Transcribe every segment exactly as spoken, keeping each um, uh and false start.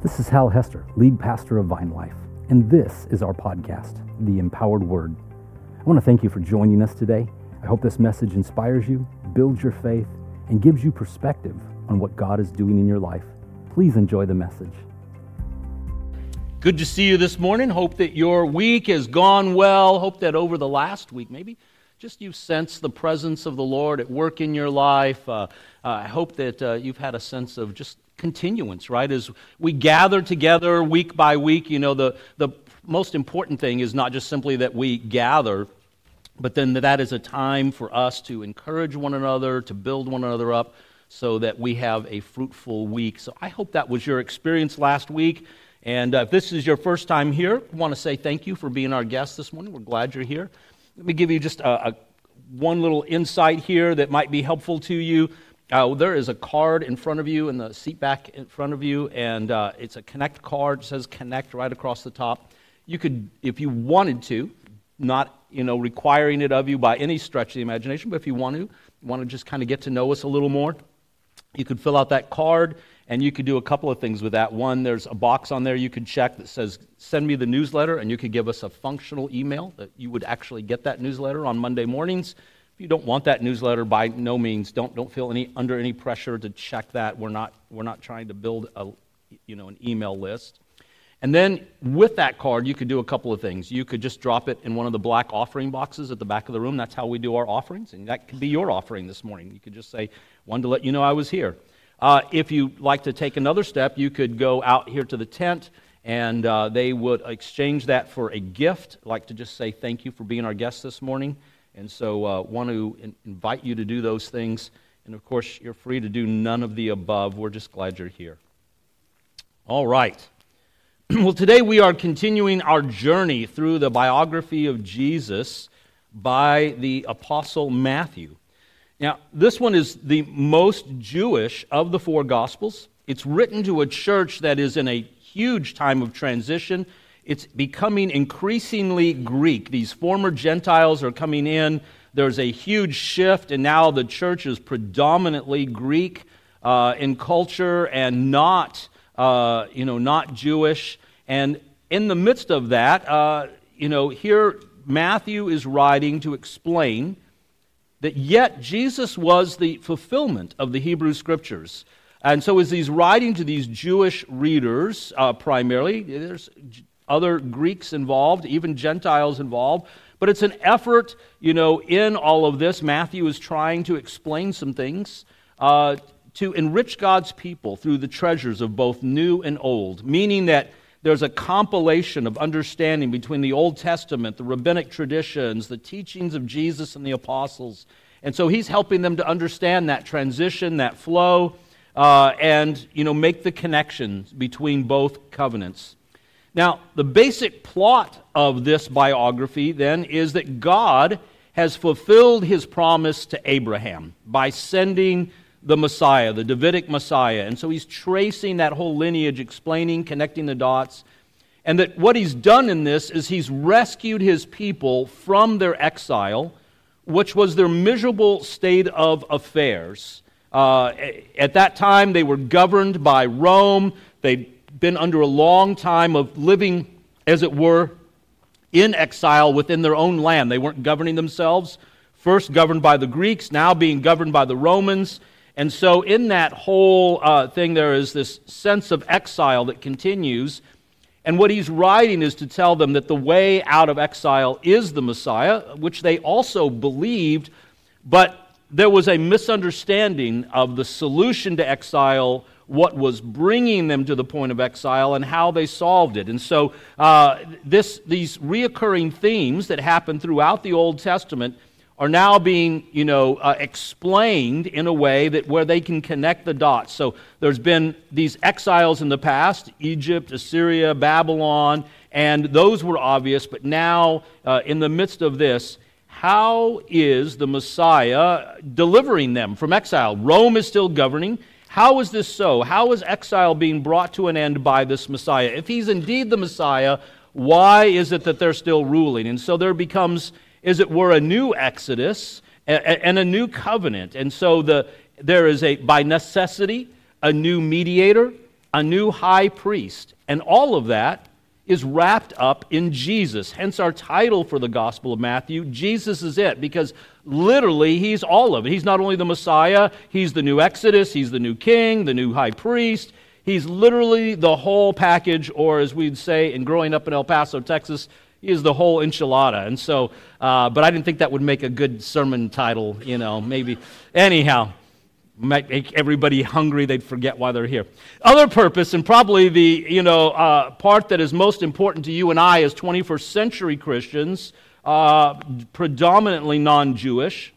This is Hal Hester, lead pastor of Vine Life, and this is our podcast, The Empowered Word. I want to thank you for joining us today. I hope this message inspires you, builds your faith, and gives you perspective on what God is doing in your life. Please enjoy the message. Good to see you this morning. Hope that your week has gone well. Hope that over the last week, maybe just you've sensed the presence of the Lord at work in your life. Uh, uh, I hope that uh, you've had a sense of just continuance, right? As we gather together week by week, you know, the, the most important thing is not just simply that we gather, but then that is a time for us to encourage one another, to build one another up so that we have a fruitful week. So I hope that was your experience last week. And uh, if this is your first time here, I want to say thank you for being our guest this morning. We're glad you're here. Let me give you just a, a one little insight here that might be helpful to you. Uh, there is a card in front of you in the seat back in front of you, and uh, it's a Connect card. It says Connect right across the top. You could, if you wanted to, not you know requiring it of you by any stretch of the imagination, but if you want to, you want to just kind of get to know us a little more, you could fill out that card, and you could do a couple of things with that. One, there's a box on there you could check that says, send me the newsletter, and you could give us a functional email that you would actually get that newsletter on Monday mornings. If you don't want that newsletter, by no means, don't don't feel any under any pressure to check that. We're not we're not trying to build a you know an email list. And then with that card, you could do a couple of things. You could just drop it in one of the black offering boxes at the back of the room. That's how we do our offerings, and that could be your offering this morning. You could just say, "Wanted to let you know I was here." Uh, if you'd like to take another step, you could go out here to the tent, and uh, they would exchange that for a gift. I'd like to just say thank you for being our guest this morning. And so I uh, want to in- invite you to do those things. And of course, you're free to do none of the above. We're just glad you're here. All right. Well, today we are continuing our journey through the biography of Jesus by the Apostle Matthew. Now, this one is the most Jewish of the four Gospels. It's written to a church that is in a huge time of transition. It's becoming increasingly Greek. These former Gentiles are coming in. There's a huge shift, and now the church is predominantly Greek uh, in culture and not, uh, you know, not Jewish. And in the midst of that, uh, you know, here Matthew is writing to explain that yet Jesus was the fulfillment of the Hebrew Scriptures. And so as he's writing to these Jewish readers, uh, primarily, there's other Greeks involved, even Gentiles involved. But it's an effort, you know, in all of this. Matthew is trying to explain some things uh, to enrich God's people through the treasures of both new and old, meaning that there's a compilation of understanding between the Old Testament, the rabbinic traditions, the teachings of Jesus and the apostles. And so he's helping them to understand that transition, that flow, uh, and, you know, make the connections between both covenants. Now, the basic plot of this biography, then, is that God has fulfilled his promise to Abraham by sending the Messiah, the Davidic Messiah. And so he's tracing that whole lineage, explaining, connecting the dots. And that what he's done in this is he's rescued his people from their exile, which was their miserable state of affairs. Uh, at that time, they were governed by Rome. They been under a long time of living, as it were, in exile within their own land. They weren't governing themselves. First governed by the Greeks, now being governed by the Romans. And so in that whole uh, thing, there is this sense of exile that continues. And what he's writing is to tell them that the way out of exile is the Messiah, which they also believed, but there was a misunderstanding of the solution to exile, what was bringing them to the point of exile, and how they solved it. And so uh, this these reoccurring themes that happen throughout the Old Testament are now being, you know, uh, explained in a way that where they can connect the dots. So there's been these exiles in the past, Egypt, Assyria, Babylon, and those were obvious, but now uh, in the midst of this, how is the Messiah delivering them from exile? Rome is still governing. How is this so? How is exile being brought to an end by this Messiah? If he's indeed the Messiah, why is it that they're still ruling? And so there becomes, as it were, a new exodus and a new covenant. And so the there is a, by necessity, a new mediator, a new high priest. And all of that is wrapped up in Jesus. Hence our title for the Gospel of Matthew, Jesus is it, because literally he's all of it. He's not only the Messiah, he's the new Exodus, he's the new king, the new high priest. He's literally the whole package, or as we'd say in growing up in El Paso, Texas, he is the whole enchilada. And so, uh, but I didn't think that would make a good sermon title, you know, maybe. Anyhow, might make everybody hungry, they'd forget why they're here. Other purpose, and probably the, you know, uh, part that is most important to you and I as twenty-first century Christians, uh, predominantly non-Jewish,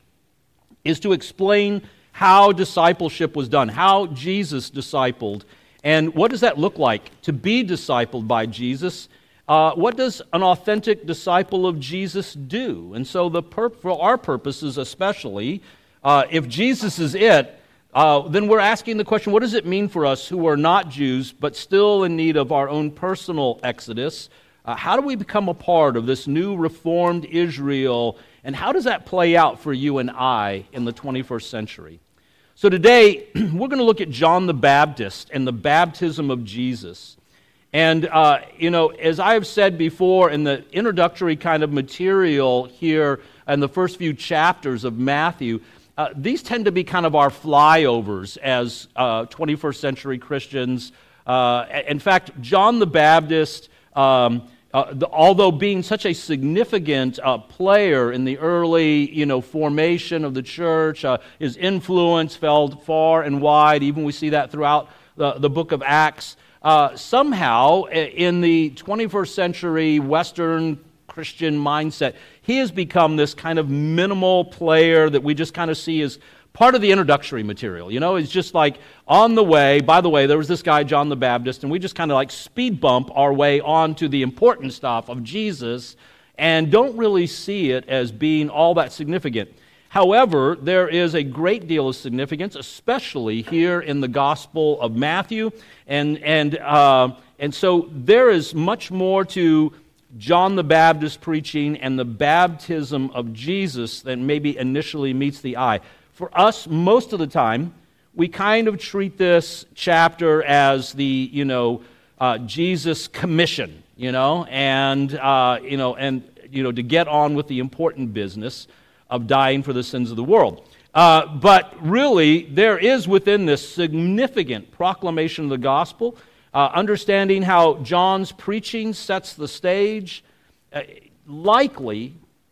is to explain how discipleship was done, how Jesus discipled. And what does that look like to be discipled by Jesus? Uh, what does an authentic disciple of Jesus do? And so the pur- for our purposes especially, uh, if Jesus is it, uh, then we're asking the question, what does it mean for us who are not Jews but still in need of our own personal exodus? Uh, how do we become a part of this new reformed Israel? And how does that play out for you and I in the twenty-first century? So today, we're going to look at John the Baptist and the baptism of Jesus. And, uh, you know, as I have said before in the introductory kind of material here in the first few chapters of Matthew, uh, these tend to be kind of our flyovers as uh, twenty-first century Christians. Uh, in fact, John the Baptist, um, uh, the, although being such a significant uh, player in the early, you know, formation of the church, uh, his influence felt far and wide. Even we see that throughout the, the book of Acts. Uh, somehow, in the twenty-first century Western Christian mindset, he has become this kind of minimal player that we just kind of see as part of the introductory material. You know, it's just like on the way, by the way, there was this guy, John the Baptist, and we just kind of like speed bump our way on to the important stuff of Jesus and don't really see it as being all that significant. However, there is a great deal of significance, especially here in the Gospel of Matthew, and and uh, and so there is much more to John the Baptist preaching and the baptism of Jesus than maybe initially meets the eye. For us, most of the time, we kind of treat this chapter as the you know uh, Jesus commission, you know, and uh, you know and you know to get on with the important business of dying for the sins of the world. Uh, but really, there is within this significant proclamation of the gospel, uh, understanding how John's preaching sets the stage. Uh, likely,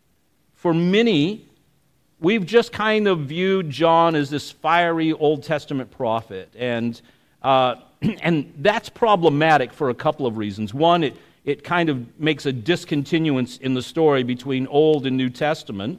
for many, we've just kind of viewed John as this fiery Old Testament prophet. And, uh, and that's problematic for a couple of reasons. One, it, it kind of makes a discontinuance in the story between Old and New Testament.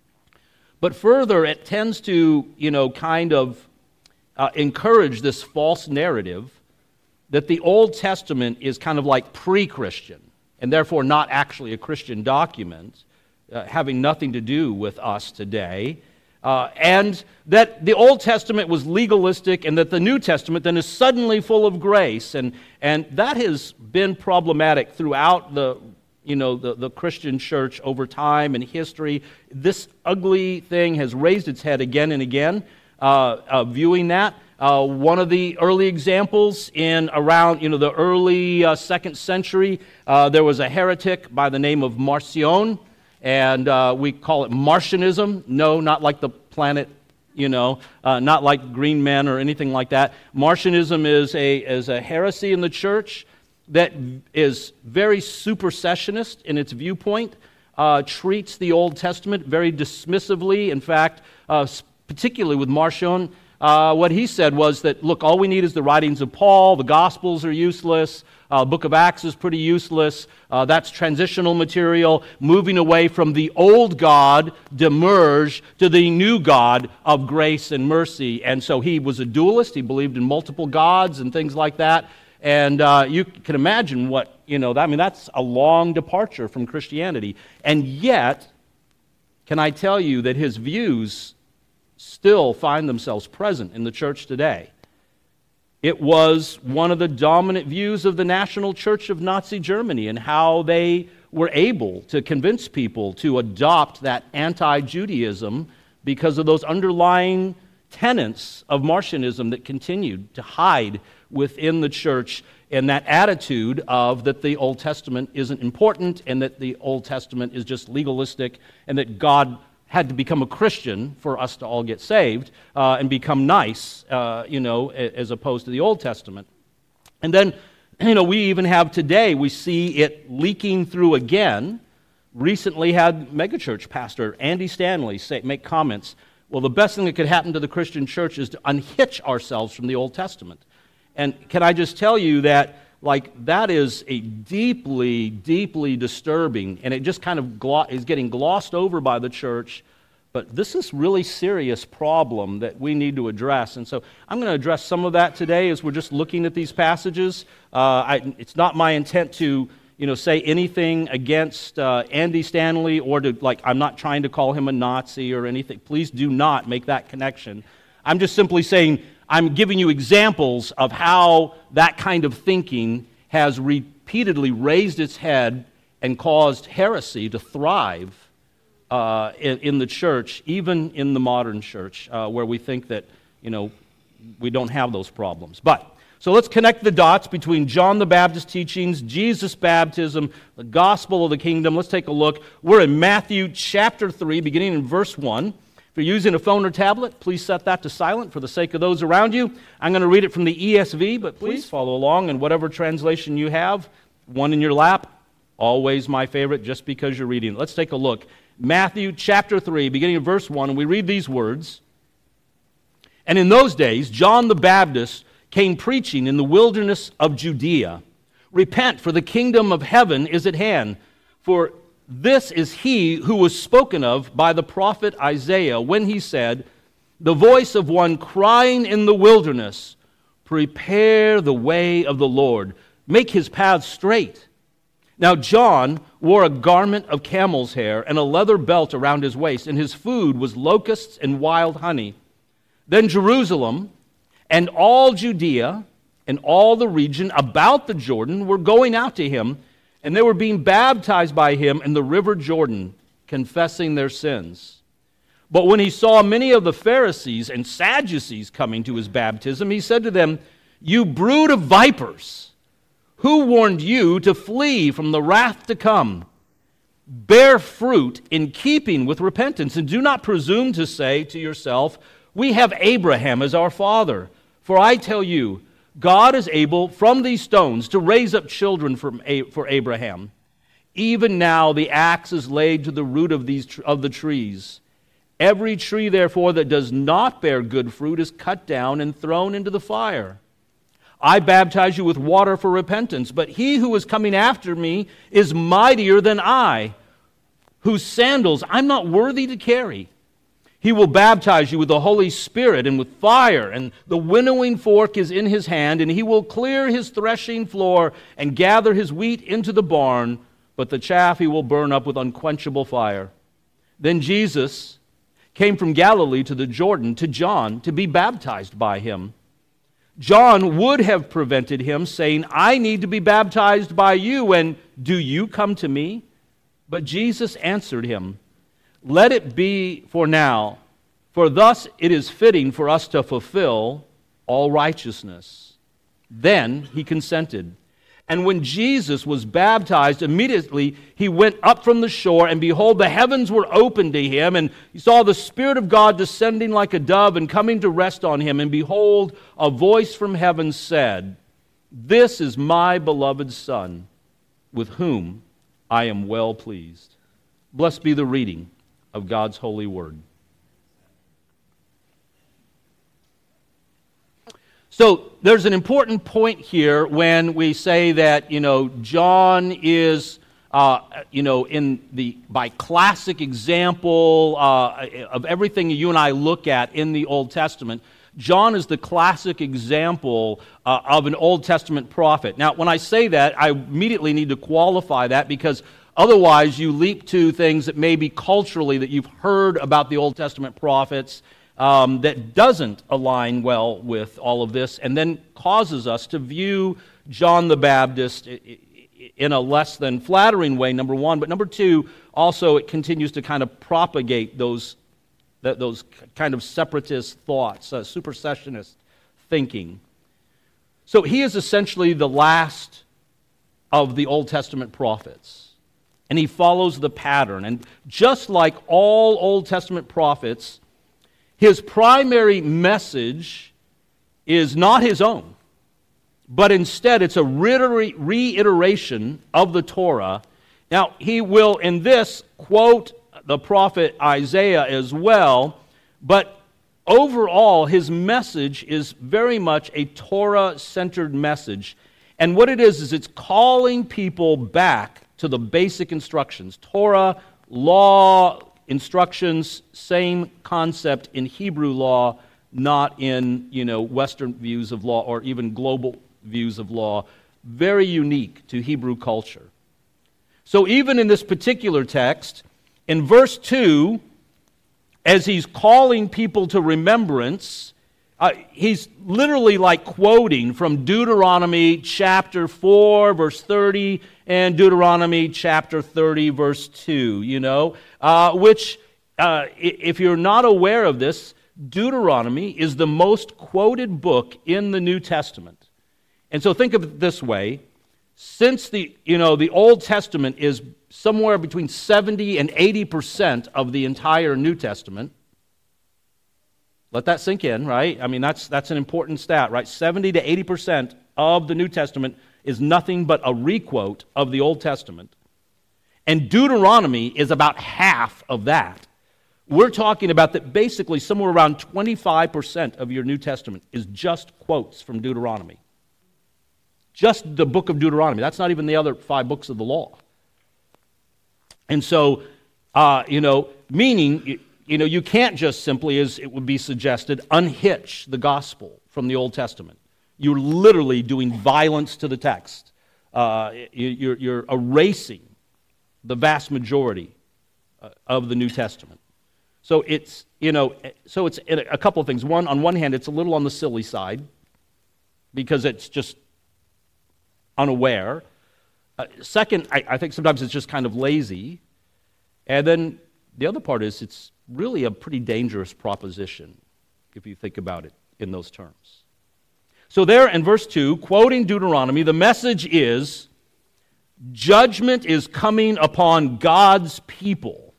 But further, it tends to, you know, kind of uh, encourage this false narrative that the Old Testament is kind of like pre-Christian and therefore not actually a Christian document, uh, having nothing to do with us today, uh, and that the Old Testament was legalistic and that the New Testament then is suddenly full of grace. And, and that has been problematic throughout the you know, the, the Christian church over time and history. This ugly thing has raised its head again and again, uh, uh, viewing that. Uh, one of the early examples in around, you know, the early uh, second century, uh, there was a heretic by the name of Marcion, and uh, we call it Martianism. No, not like the planet, you know, uh, not like green men or anything like that. Martianism is a, is a heresy in the church that is very supersessionist in its viewpoint, uh, treats the Old Testament very dismissively. In fact, uh, particularly with Marcion, uh, what he said was that, look, all we need is the writings of Paul, the Gospels are useless, uh, the book of Acts is pretty useless, uh, that's transitional material, moving away from the old God, Demerge, to the new God of grace and mercy. And so he was a dualist, he believed in multiple gods and things like that. And uh, you can imagine what, you know, I mean, that's a long departure from Christianity. And yet, can I tell you that his views still find themselves present in the church today? It was one of the dominant views of the National Church of Nazi Germany and how they were able to convince people to adopt that anti-Judaism because of those underlying tenets of Marcionism that continued to hide within the church, and that attitude of that the Old Testament isn't important and that the Old Testament is just legalistic and that God had to become a Christian for us to all get saved uh, and become nice, uh, you know, as opposed to the Old Testament. And then, you know, we even have today, we see it leaking through again. Recently had megachurch pastor Andy Stanley say, make comments, well, the best thing that could happen to the Christian church is to unhitch ourselves from the Old Testament. And can I just tell you that, like, that is a deeply, deeply disturbing, and it just kind of glo- is getting glossed over by the church, but this is really serious problem that we need to address. And so I'm going to address some of that today as we're just looking at these passages. Uh, I, it's not my intent to, you know, say anything against uh, Andy Stanley or to, like, I'm not trying to call him a Nazi or anything. Please do not make that connection. I'm just simply saying I'm giving you examples of how that kind of thinking has repeatedly raised its head and caused heresy to thrive uh, in, in the church, even in the modern church, uh, where we think that, you know, we don't have those problems. But so let's connect the dots between John the Baptist's teachings, Jesus' baptism, the gospel of the kingdom. Let's take a look. We're in Matthew chapter three, beginning in verse one. If you're using a phone or tablet, please set that to silent for the sake of those around you. I'm going to read it from the E S V, but please follow along in whatever translation you have. One in your lap, always my favorite, just because you're reading it. Let's take a look. Matthew chapter three, beginning in verse one, and we read these words. And in those days, John the Baptist came preaching in the wilderness of Judea, repent, for the kingdom of heaven is at hand. For this is he who was spoken of by the prophet Isaiah when he said, the voice of one crying in the wilderness, prepare the way of the Lord, make his paths straight. Now John wore a garment of camel's hair and a leather belt around his waist, and his food was locusts and wild honey. Then Jerusalem and all Judea and all the region about the Jordan were going out to him, and they were being baptized by him in the river Jordan, confessing their sins. But when he saw many of the Pharisees and Sadducees coming to his baptism, he said to them, you brood of vipers, who warned you to flee from the wrath to come? Bear fruit in keeping with repentance, and do not presume to say to yourself, we have Abraham as our father. For I tell you, God is able from these stones to raise up children for Abraham. Even now the axe is laid to the root of these of the trees. Every tree, therefore, that does not bear good fruit is cut down and thrown into the fire. I baptize you with water for repentance, but he who is coming after me is mightier than I, whose sandals I'm not worthy to carry. He will baptize you with the Holy Spirit and with fire, and the winnowing fork is in his hand, and he will clear his threshing floor and gather his wheat into the barn, but the chaff he will burn up with unquenchable fire. Then Jesus came from Galilee to the Jordan to John to be baptized by him. John would have prevented him, saying, I need to be baptized by you, and do you come to me? But Jesus answered him, let it be for now, for thus it is fitting for us to fulfill all righteousness. Then he consented. And when Jesus was baptized, immediately he went up from the shore, and behold, the heavens were opened to him, and he saw the Spirit of God descending like a dove and coming to rest on him. And behold, a voice from heaven said, this is my beloved Son, with whom I am well pleased. Blessed be the reading of God's holy word. So there's an important point here when we say that, you know, John is, uh, you know, in the by classic example uh, of everything you and I look at in the Old Testament. John is the classic example uh, of an Old Testament prophet. Now, when I say that, I immediately need to qualify that, because otherwise, you leap to things that maybe culturally that you've heard about the Old Testament prophets um, that doesn't align well with all of this, and then causes us to view John the Baptist in a less than flattering way, number one. But number two, also it continues to kind of propagate those, those kind of separatist thoughts, uh, supersessionist thinking. So he is essentially the last of the Old Testament prophets. And he follows the pattern. And just like all Old Testament prophets, his primary message is not his own, but instead it's a reiteration of the Torah. Now, he will in this quote the prophet Isaiah as well, but overall his message is very much a Torah-centered message. And what it is, is it's calling people back to the basic instructions. Torah, law, instructions, same concept in Hebrew law, not in, you know, Western views of law or even global views of law. Very unique to Hebrew culture. So even in this particular text, in verse two, as he's calling people to remembrance, uh, he's literally like quoting from Deuteronomy chapter four, verse thirty, and Deuteronomy chapter thirty, verse two, you know, uh, which, uh, if you're not aware of this, Deuteronomy is the most quoted book in the New Testament. And so think of it this way. Since the, you know, the Old Testament is somewhere between seventy and eighty percent of the entire New Testament, let that sink in, right? I mean, that's that's an important stat, right? seventy to eighty percent of the New Testament is nothing but a requote of the Old Testament. And Deuteronomy is about half of that. We're talking about that basically somewhere around twenty-five percent of your New Testament is just quotes from Deuteronomy. Just the book of Deuteronomy. That's not even the other five books of the law. And so, uh, you know, meaning, you know, you can't just simply, as it would be suggested, unhitch the gospel from the Old Testament. You're literally doing violence to the text. Uh, you're, you're erasing the vast majority of the New Testament. So it's, you know, so it's a couple of things. One, on one hand, it's a little on the silly side because it's just unaware. Uh, second, I, I think sometimes it's just kind of lazy. And then the other part is it's really a pretty dangerous proposition if you think about it in those terms. So there in verse two, quoting Deuteronomy, the message is, judgment is coming upon God's people.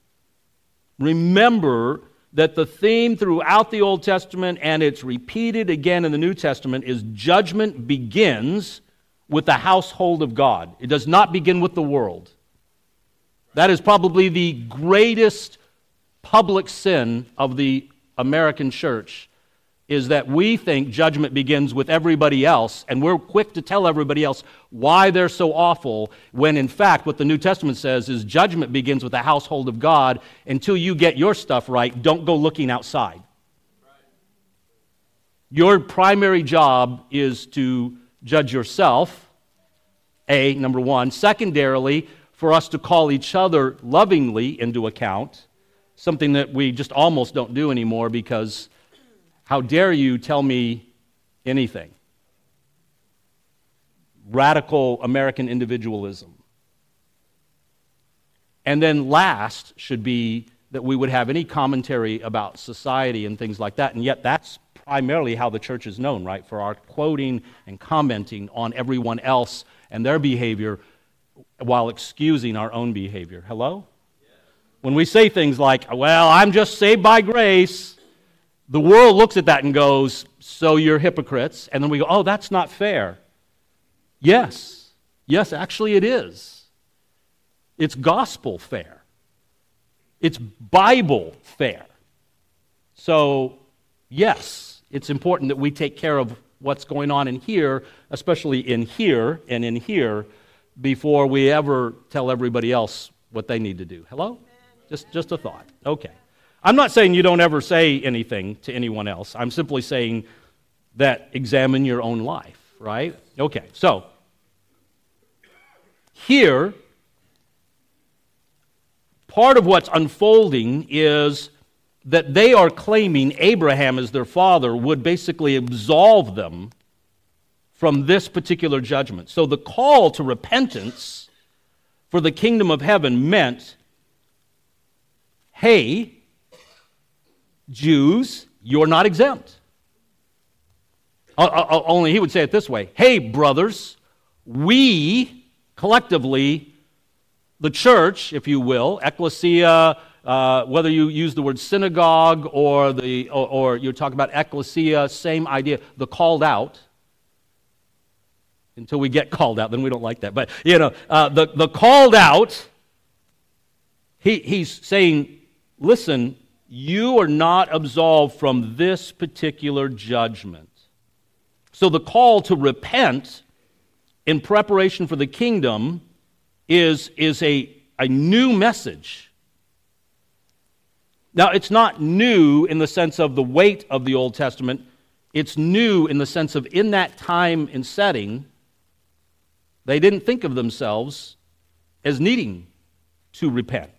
Remember that the theme throughout the Old Testament, and it's repeated again in the New Testament, is judgment begins with the household of God. It does not begin with the world. That is probably the greatest public sin of the American church, is that we think judgment begins with everybody else, and we're quick to tell everybody else why they're so awful, when in fact what the New Testament says is judgment begins with the household of God. Until you get your stuff right, don't go looking outside. Your primary job is to judge yourself, A, number one. Secondarily, for us to call each other lovingly into account, something that we just almost don't do anymore because how dare you tell me anything? Radical American individualism. And then last should be that we would have any commentary about society and things like that, and yet that's primarily how the church is known, right? For our quoting and commenting on everyone else and their behavior while excusing our own behavior. Hello? When we say things like, well, I'm just saved by grace, the world looks at that and goes, so you're hypocrites. And then we go, oh, that's not fair. Yes. Yes, actually it is. It's gospel fair. It's Bible fair. So, yes, it's important that we take care of what's going on in here, especially in here and in here, before we ever tell everybody else what they need to do. Hello? Just, just a thought. Okay. I'm not saying you don't ever say anything to anyone else. I'm simply saying that examine your own life, right? Okay, so here, part of what's unfolding is that they are claiming Abraham as their father would basically absolve them from this particular judgment. So the call to repentance for the kingdom of heaven meant, hey, Jews, you're not exempt. Uh, uh, only he would say it this way: hey, brothers, we collectively, the church, if you will, ecclesia, uh, whether you use the word synagogue or the or, or you're talking about ecclesia, same idea, the called out. Until we get called out, then we don't like that. But you know, uh, the the called out. He he's saying, listen, you are not absolved from this particular judgment. So the call to repent in preparation for the kingdom is, is a, a new message. Now, it's not new in the sense of the weight of the Old Testament. It's new in the sense of in that time and setting, they didn't think of themselves as needing to repent.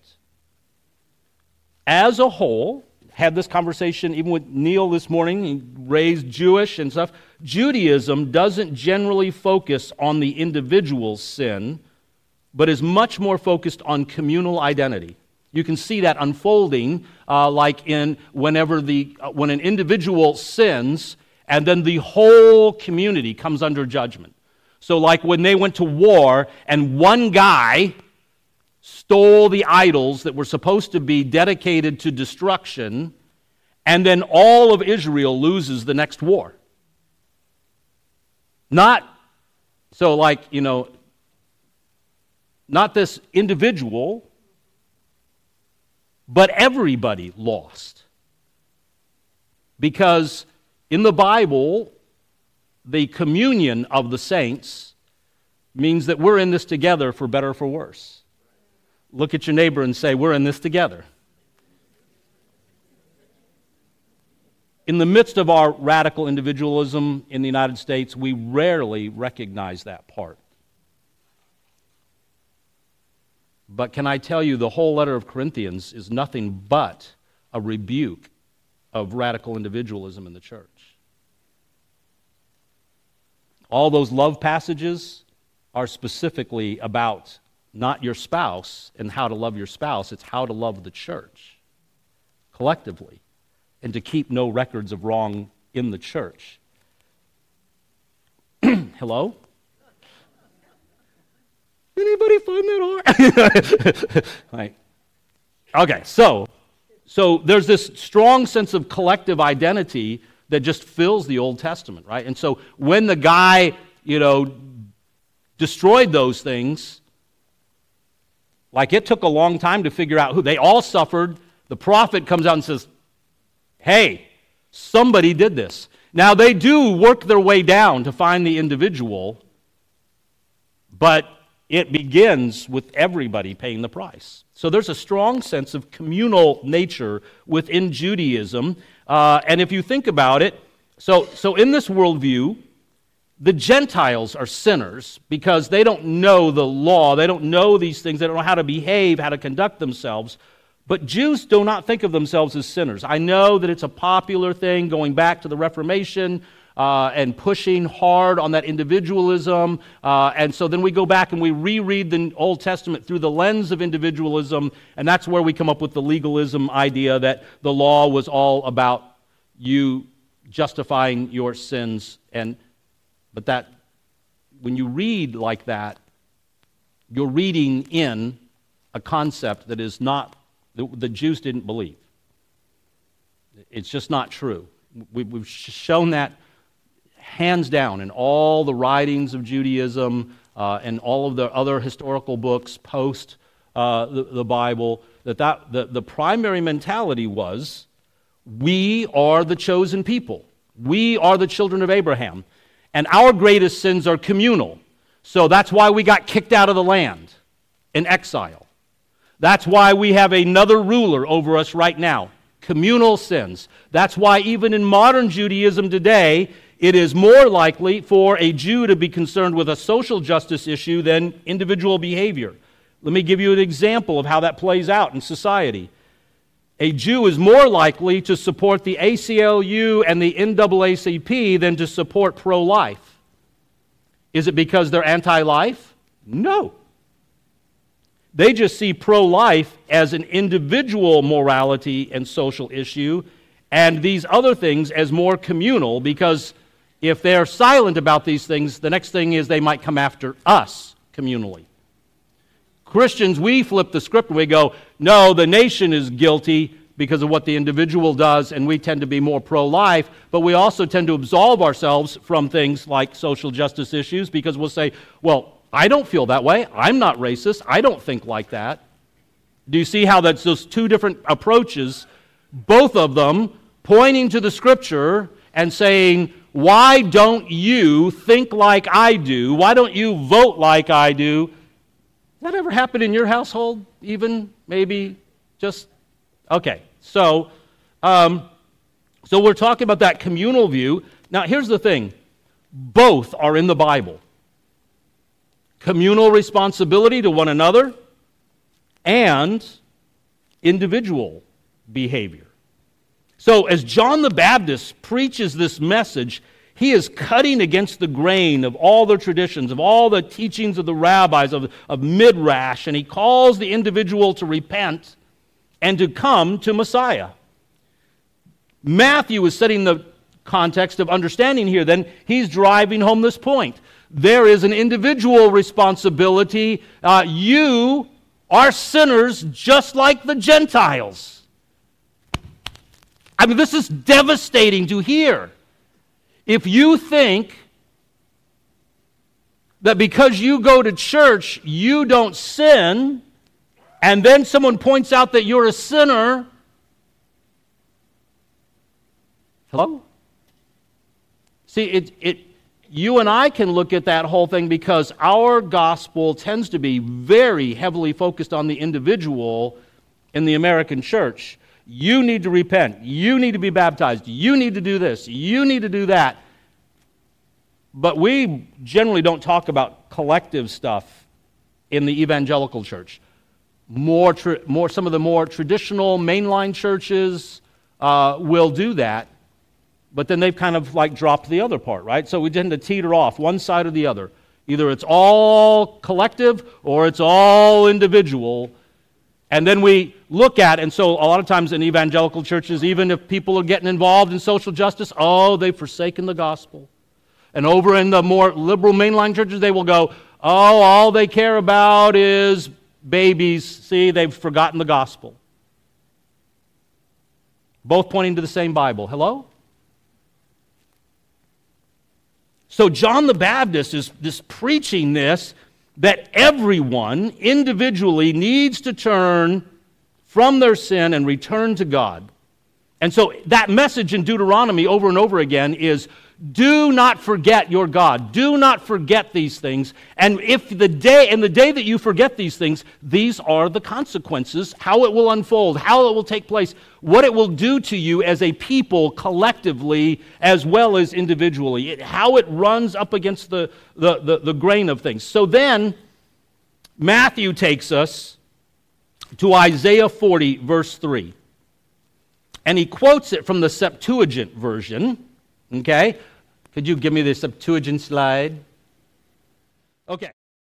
As a whole, had this conversation even with Neil this morning, he raised Jewish and stuff. Judaism doesn't generally focus on the individual's sin, but is much more focused on communal identity. You can see that unfolding uh, like in whenever the uh, when an individual sins, and then the whole community comes under judgment. So like when they went to war, and one guy stole the idols that were supposed to be dedicated to destruction, and then all of Israel loses the next war. Not, so like, you know, not this individual, but everybody lost. Because in the Bible, the communion of the saints means that we're in this together for better or for worse. Look at your neighbor and say, we're in this together. In the midst of our radical individualism in the United States, we rarely recognize that part. But can I tell you, the whole letter of Corinthians is nothing but a rebuke of radical individualism in the church. All those love passages are specifically about not your spouse and how to love your spouse. It's how to love the church collectively and to keep no records of wrong in the church. Hello? Anybody find that hard? Right. Okay, so, so there's this strong sense of collective identity that just fills the Old Testament, right? And so when the guy, you know, destroyed those things, like it took a long time to figure out who. They all suffered. The prophet comes out and says, hey, somebody did this. Now they do work their way down to find the individual, but it begins with everybody paying the price. So there's a strong sense of communal nature within Judaism. Uh, and if you think about it, so, so in this worldview, the Gentiles are sinners because they don't know the law. They don't know these things. They don't know how to behave, how to conduct themselves. But Jews do not think of themselves as sinners. I know that it's a popular thing going back to the Reformation uh, and pushing hard on that individualism. Uh, and so then we go back and we reread the Old Testament through the lens of individualism, and that's where we come up with the legalism idea that the law was all about you justifying your sins. And but that, when you read like that, you're reading in a concept that is not, the, the Jews didn't believe. It's just not true. We, we've shown that hands down in all the writings of Judaism uh, and all of the other historical books post uh, the, the Bible, that, that the, the primary mentality was, we are the chosen people. We are the children of Abraham. And our greatest sins are communal. So that's why we got kicked out of the land in exile. That's why we have another ruler over us right now. Communal sins. That's why even in modern Judaism today, it is more likely for a Jew to be concerned with a social justice issue than individual behavior. Let me give you an example of how that plays out in society. A Jew is more likely to support the A C L U and the N double A C P than to support pro-life. Is it because they're anti-life? No. They just see pro-life as an individual morality and social issue, and these other things as more communal, because If they're silent about these things, the next thing is they might come after us communally. Christians, we flip the script and we go, no, the nation is guilty because of what the individual does, and we tend to be more pro-life, but we also tend to absolve ourselves from things like social justice issues because we'll say, well, I don't feel that way. I'm not racist. I don't think like that. Do you see how that's those two different approaches, both of them pointing to the Scripture and saying, why don't you think like I do? Why don't you vote like I do? That ever happened in your household, even, maybe, just, okay. So, um, so we're talking about that communal view. Now, here's the thing. Both are in the Bible. Communal responsibility to one another and individual behavior. So, as John the Baptist preaches this message, he is cutting against the grain of all the traditions, of all the teachings of the rabbis, of, of Midrash, and he calls the individual to repent and to come to Messiah. Matthew is setting the context of understanding here. Then he's driving home this point. There is an individual responsibility. Uh, you are sinners just like the Gentiles. I mean, this is devastating to hear. If you think that because you go to church, you don't sin, and then someone points out that you're a sinner, hello? See, it, it, you and I can look at that whole thing because our gospel tends to be very heavily focused on the individual in the American church. You need to repent. You need to be baptized. You need to do this. You need to do that. But we generally don't talk about collective stuff in the evangelical church. More, tra- more, some of the more traditional mainline churches uh, will do that, but then they've kind of like dropped the other part, right? So we tend to teeter off one side or the other. Either it's all collective or it's all individual. And then we look at, and so a lot of times in evangelical churches, even if people are getting involved in social justice, oh, they've forsaken the gospel. And over in the more liberal mainline churches, they will go, oh, all they care about is babies. See, they've forgotten the gospel. Both pointing to the same Bible. Hello? So John the Baptist is this preaching this, that everyone individually needs to turn from their sin and return to God. And so that message in Deuteronomy over and over again is, do not forget your God. Do not forget these things. And if the day, and the day that you forget these things, these are the consequences, how it will unfold, how it will take place, what it will do to you as a people collectively as well as individually, it, how it runs up against the, the, the, the grain of things. So then, Matthew takes us to Isaiah forty, verse three. And he quotes it from the Septuagint version, okay? Could you give me the Septuagint slide? Okay.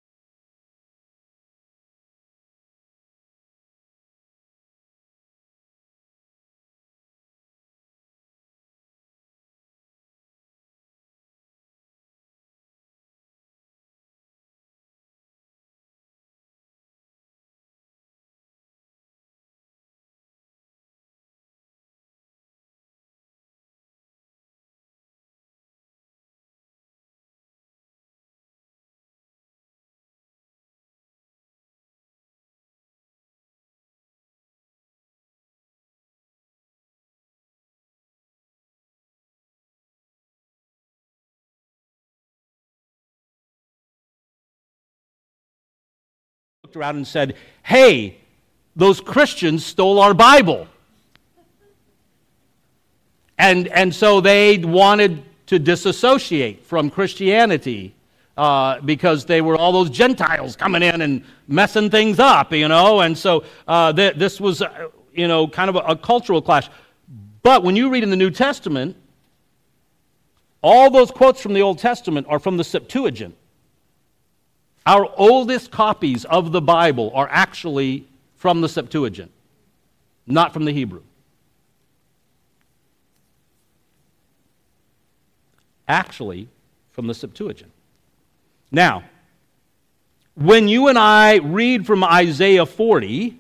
Looked around and said, hey, those Christians stole our Bible. And, and so they wanted to disassociate from Christianity uh, because they were all those Gentiles coming in and messing things up, you know. And so uh, th- this was, uh, you know, kind of a, a cultural clash. But when you read in the New Testament, all those quotes from the Old Testament are from the Septuagint. Our oldest copies of the Bible are actually from the Septuagint, not from the Hebrew. actually from the Septuagint. Now, when you and I read from Isaiah forty,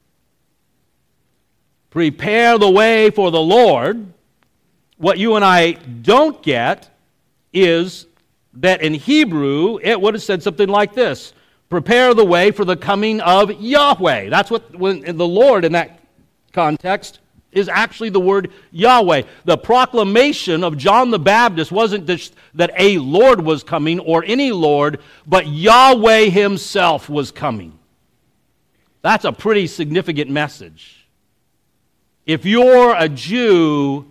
prepare the way for the Lord, what you and I don't get is that in Hebrew, it would have said something like this: prepare the way for the coming of Yahweh. That's what when the Lord in that context is actually the word Yahweh. The proclamation of John the Baptist wasn't just that a Lord was coming or any Lord, but Yahweh himself was coming. That's a pretty significant message. If you're a Jew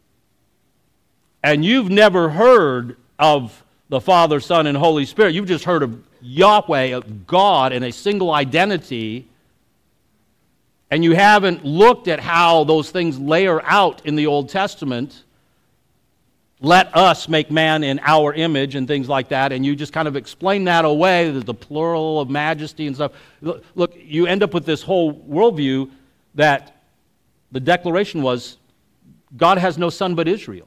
and you've never heard of the Father, Son, and Holy Spirit, you've just heard of Yahweh, of God, in a single identity, and you haven't looked at how those things layer out in the Old Testament, let us make man in our image and things like that, and you just kind of explain that away, the plural of majesty and stuff. Look, you end up with this whole worldview that the declaration was, God has no son but Israel.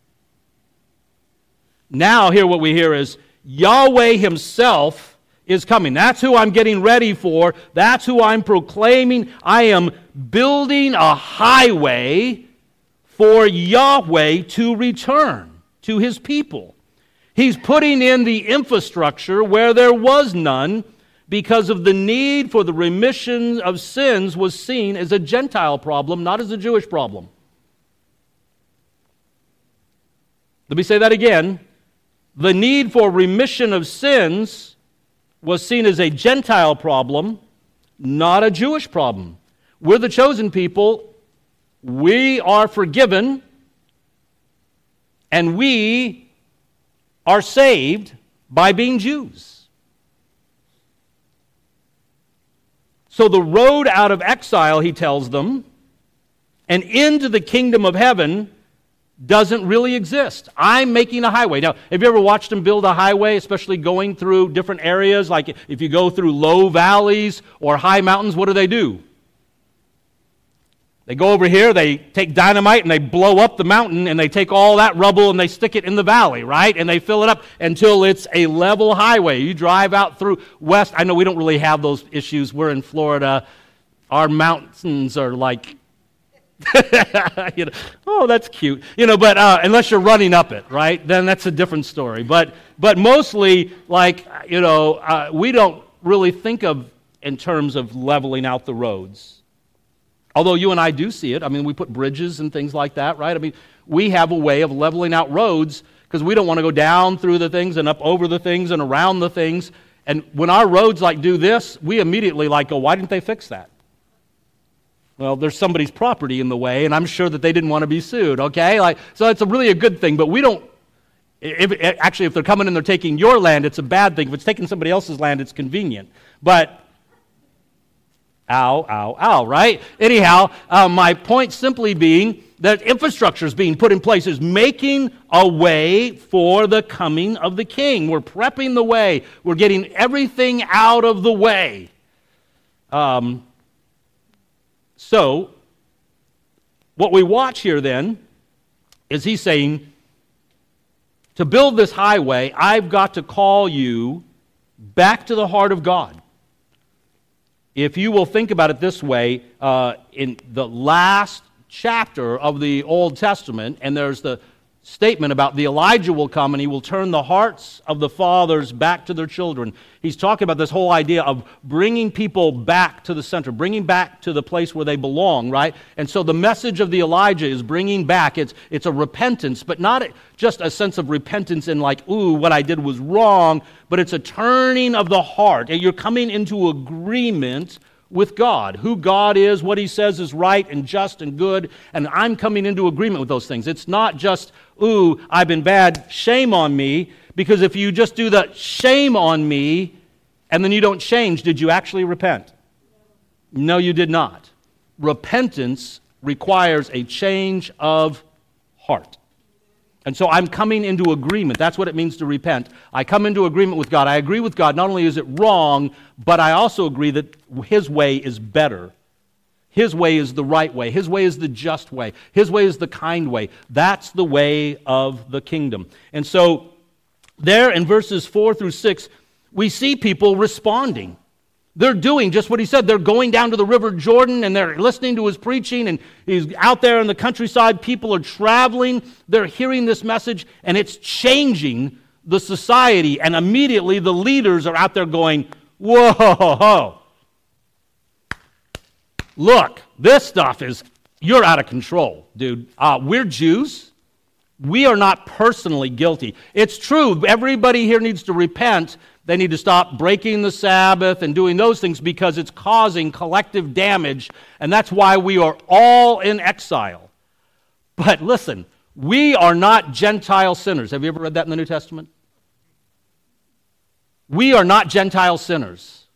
Now here what we hear is, Yahweh himself is coming. That's who I'm getting ready for. That's who I'm proclaiming. I am building a highway for Yahweh to return to his people. He's putting in the infrastructure where there was none, because of the need for the remission of sins was seen as a Gentile problem, not as a Jewish problem. Let me say that again. The need for remission of sins was seen as a Gentile problem, not a Jewish problem. We're the chosen people. We are forgiven, and we are saved by being Jews. So the road out of exile, he tells them, and into the kingdom of heaven doesn't really exist. I'm making a highway. Now, have you ever watched them build a highway, especially going through different areas? Like if you go through low valleys or high mountains, what do they do? They go over here, they take dynamite and they blow up the mountain, and they take all that rubble and they stick it in the valley, right? And they fill it up until it's a level highway. You drive out through west. I know we don't really have those issues. We're in Florida. Our mountains are like you know, oh, that's cute. You know, but uh, unless you're running up it, right? Then that's a different story. But but mostly, like, you know, uh, we don't really think of in terms of leveling out the roads. Although you and I do see it. I mean, we put bridges and things like that, right? I mean, we have a way of leveling out roads because we don't want to go down through the things and up over the things and around the things. And when our roads like do this, we immediately like go, why didn't they fix that? Well, there's somebody's property in the way, and I'm sure that they didn't want to be sued, okay? Like, so it's a really a good thing, but we don't, if, actually, if they're coming and they're taking your land, it's a bad thing. If it's taking somebody else's land, it's convenient. But, ow, ow, ow, right? Anyhow, uh, my point simply being that infrastructure is being put in place, is making a way for the coming of the King. We're prepping the way. We're getting everything out of the way. Um... So, what we watch here then is he's saying, to build this highway, I've got to call you back to the heart of God. If you will think about it this way, uh, in the last chapter of the Old Testament, and there's the statement about the Elijah will come and he will turn the hearts of the fathers back to their children. He's talking about this whole idea of bringing people back to the center, bringing back to the place where they belong, right? And so the message of the Elijah is bringing back. It's, it's a repentance, but not just a sense of repentance in like, ooh, what I did was wrong, but it's a turning of the heart. And you're coming into agreement with God, who God is, what he says is right and just and good, and I'm coming into agreement with those things. It's not just, ooh, I've been bad, shame on me, because if you just do the shame on me and then you don't change, did you actually repent? No, you did not. Repentance requires a change of heart. And so I'm coming into agreement. That's what it means to repent. I come into agreement with God. I agree with God. Not only is it wrong, but I also agree that his way is better. His way is the right way. His way is the just way. His way is the kind way. That's the way of the kingdom. And so there in verses four through six, we see people responding. They're doing just what he said. They're going down to the river Jordan and they're listening to his preaching, and he's out there in the countryside. People are traveling. They're hearing this message, and it's changing the society. And immediately the leaders are out there going, whoa, look, this stuff is, you're out of control, dude. Uh, we're Jews. We are not personally guilty. It's true, everybody here needs to repent. They need to stop breaking the Sabbath and doing those things because it's causing collective damage, and that's why we are all in exile. But listen, we are not Gentile sinners. Have you ever read that in the New Testament? We are not Gentile sinners.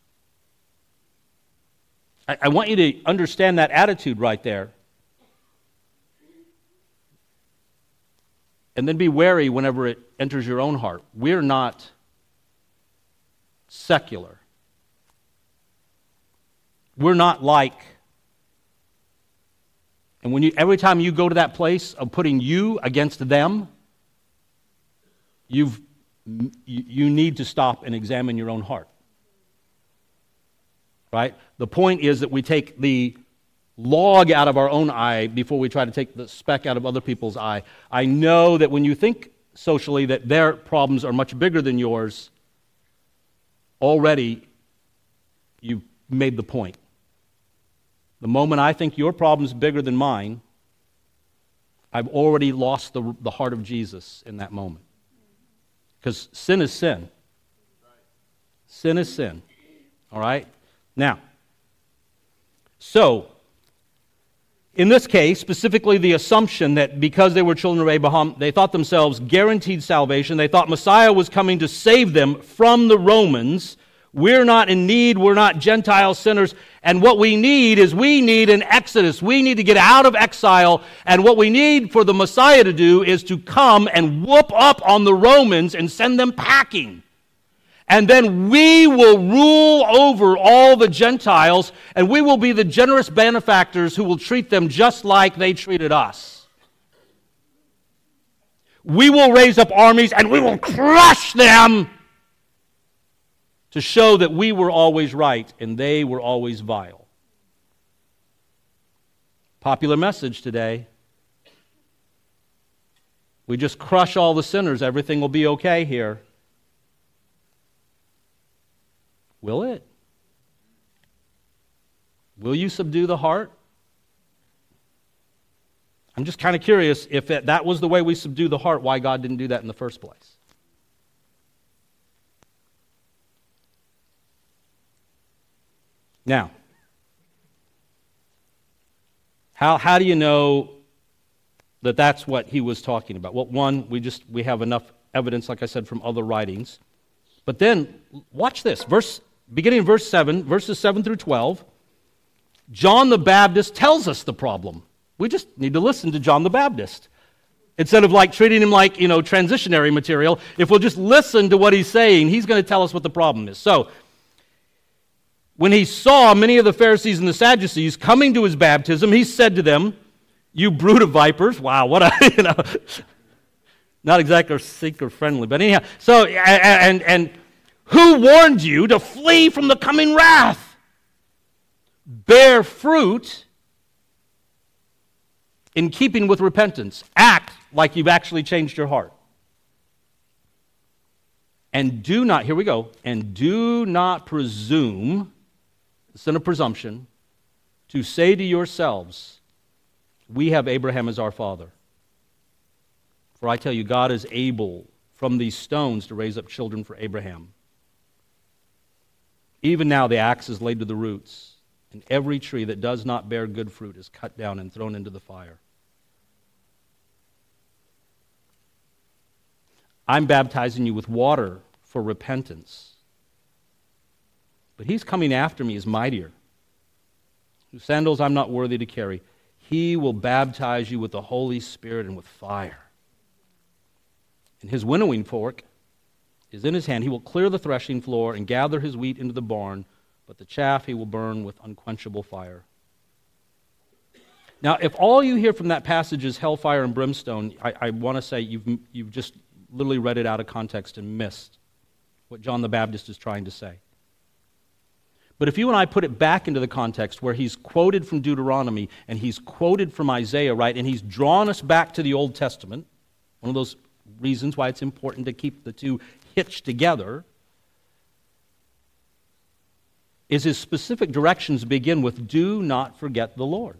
I, I want you to understand that attitude right there. And then be wary whenever it enters your own heart. We're not secular. We're not like, and when you every time you go to that place of putting you against them, you've you, you need to stop and examine your own heart. Right? The point is that we take the log out of our own eye before we try to take the speck out of other people's eye. I know that when you think socially that their problems are much bigger than yours, already you've made the point. The moment I think your problem's bigger than mine, I've already lost the, the heart of Jesus in that moment. Because sin is sin. Sin is sin. All right? Now, so, in this case, specifically the assumption that because they were children of Abraham, they thought themselves guaranteed salvation. They thought Messiah was coming to save them from the Romans. We're not in need. We're not Gentile sinners. And what we need is we need an exodus. We need to get out of exile. And what we need for the Messiah to do is to come and whoop up on the Romans and send them packing. And then we will rule over all the Gentiles, and we will be the generous benefactors who will treat them just like they treated us. We will raise up armies, and we will crush them to show that we were always right and they were always vile. Popular message today. We just crush all the sinners. Everything will be okay here. Will it? Will you subdue the heart? I'm just kind of curious if that was the way we subdue the heart, why God didn't do that in the first place. Now, how, how do you know that that's what he was talking about? Well, one, we just we have enough evidence, like I said, from other writings. But then, watch this. Verse Beginning in verse seven, verses seven through twelve, John the Baptist tells us the problem. We just need to listen to John the Baptist. Instead of like treating him like, you know, transitionary material, if we'll just listen to what he's saying, he's going to tell us what the problem is. So, when he saw many of the Pharisees and the Sadducees coming to his baptism, he said to them, "You brood of vipers." Wow, what a, you know, not exactly seeker friendly, but anyhow. So, and, and, who warned you to flee from the coming wrath? Bear fruit in keeping with repentance. Act like you've actually changed your heart. And do not, here we go, and do not presume, the sin of presumption, to say to yourselves, we have Abraham as our father. For I tell you, God is able from these stones to raise up children for Abraham. Even now the axe is laid to the roots, and every tree that does not bear good fruit is cut down and thrown into the fire. I'm baptizing you with water for repentance. But he's coming after me is mightier, whose sandals I'm not worthy to carry. He will baptize you with the Holy Spirit and with fire. And his winnowing fork is in his hand. He will clear the threshing floor and gather his wheat into the barn, but the chaff he will burn with unquenchable fire. Now, if all you hear from that passage is hellfire and brimstone, I, I want to say you've, you've just literally read it out of context and missed what John the Baptist is trying to say. But if you and I put it back into the context where he's quoted from Deuteronomy and he's quoted from Isaiah, right, and he's drawn us back to the Old Testament, one of those reasons why it's important to keep the two hitched together, is his specific directions begin with, do not forget the Lord.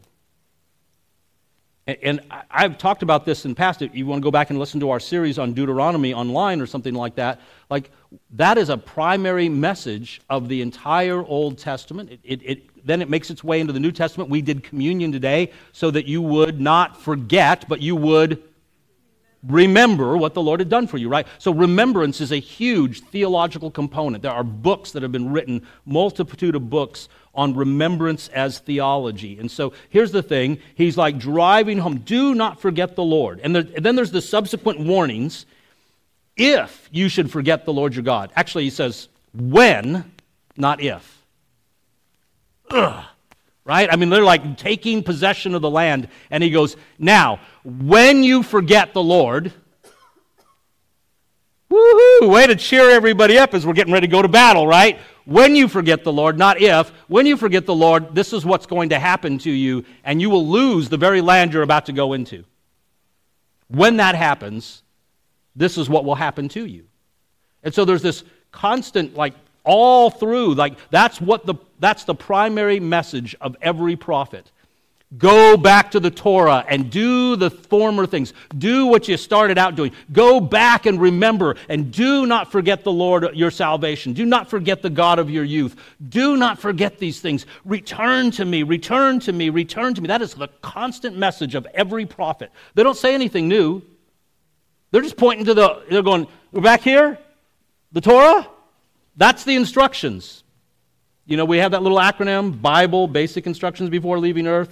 And I've talked about this in the past. If you want to go back and listen to our series on Deuteronomy online or something like that, like that is a primary message of the entire Old Testament. It, it, it, then it makes its way into the New Testament. We did communion today so that you would not forget, but you would remember what the Lord had done for you, right? So remembrance is a huge theological component. There are books that have been written, multitude of books on remembrance as theology. And so here's the thing. He's like driving home. Do not forget the Lord. And, there, and then there's the subsequent warnings. If you should forget the Lord your God. Actually, he says when, not if. Ugh. Right? I mean, they're like taking possession of the land. And he goes, now, when you forget the Lord, woohoo, way to cheer everybody up as we're getting ready to go to battle, right? When you forget the Lord, not if, when you forget the Lord, this is what's going to happen to you, and you will lose the very land you're about to go into. When that happens, this is what will happen to you. And so there's this constant, like, all through, like, that's what the that's the primary message of every prophet. Go back to the Torah and do the former things. Do what you started out doing. Go back and remember, and do not forget the Lord, your salvation. Do not forget the God of your youth. Do not forget these things. Return to me, return to me, return to me. That is the constant message of every prophet. They don't say anything new. They're just pointing to the, they're going, we're back here, the Torah, that's the instructions. You know, we have that little acronym, Bible, basic instructions before leaving earth.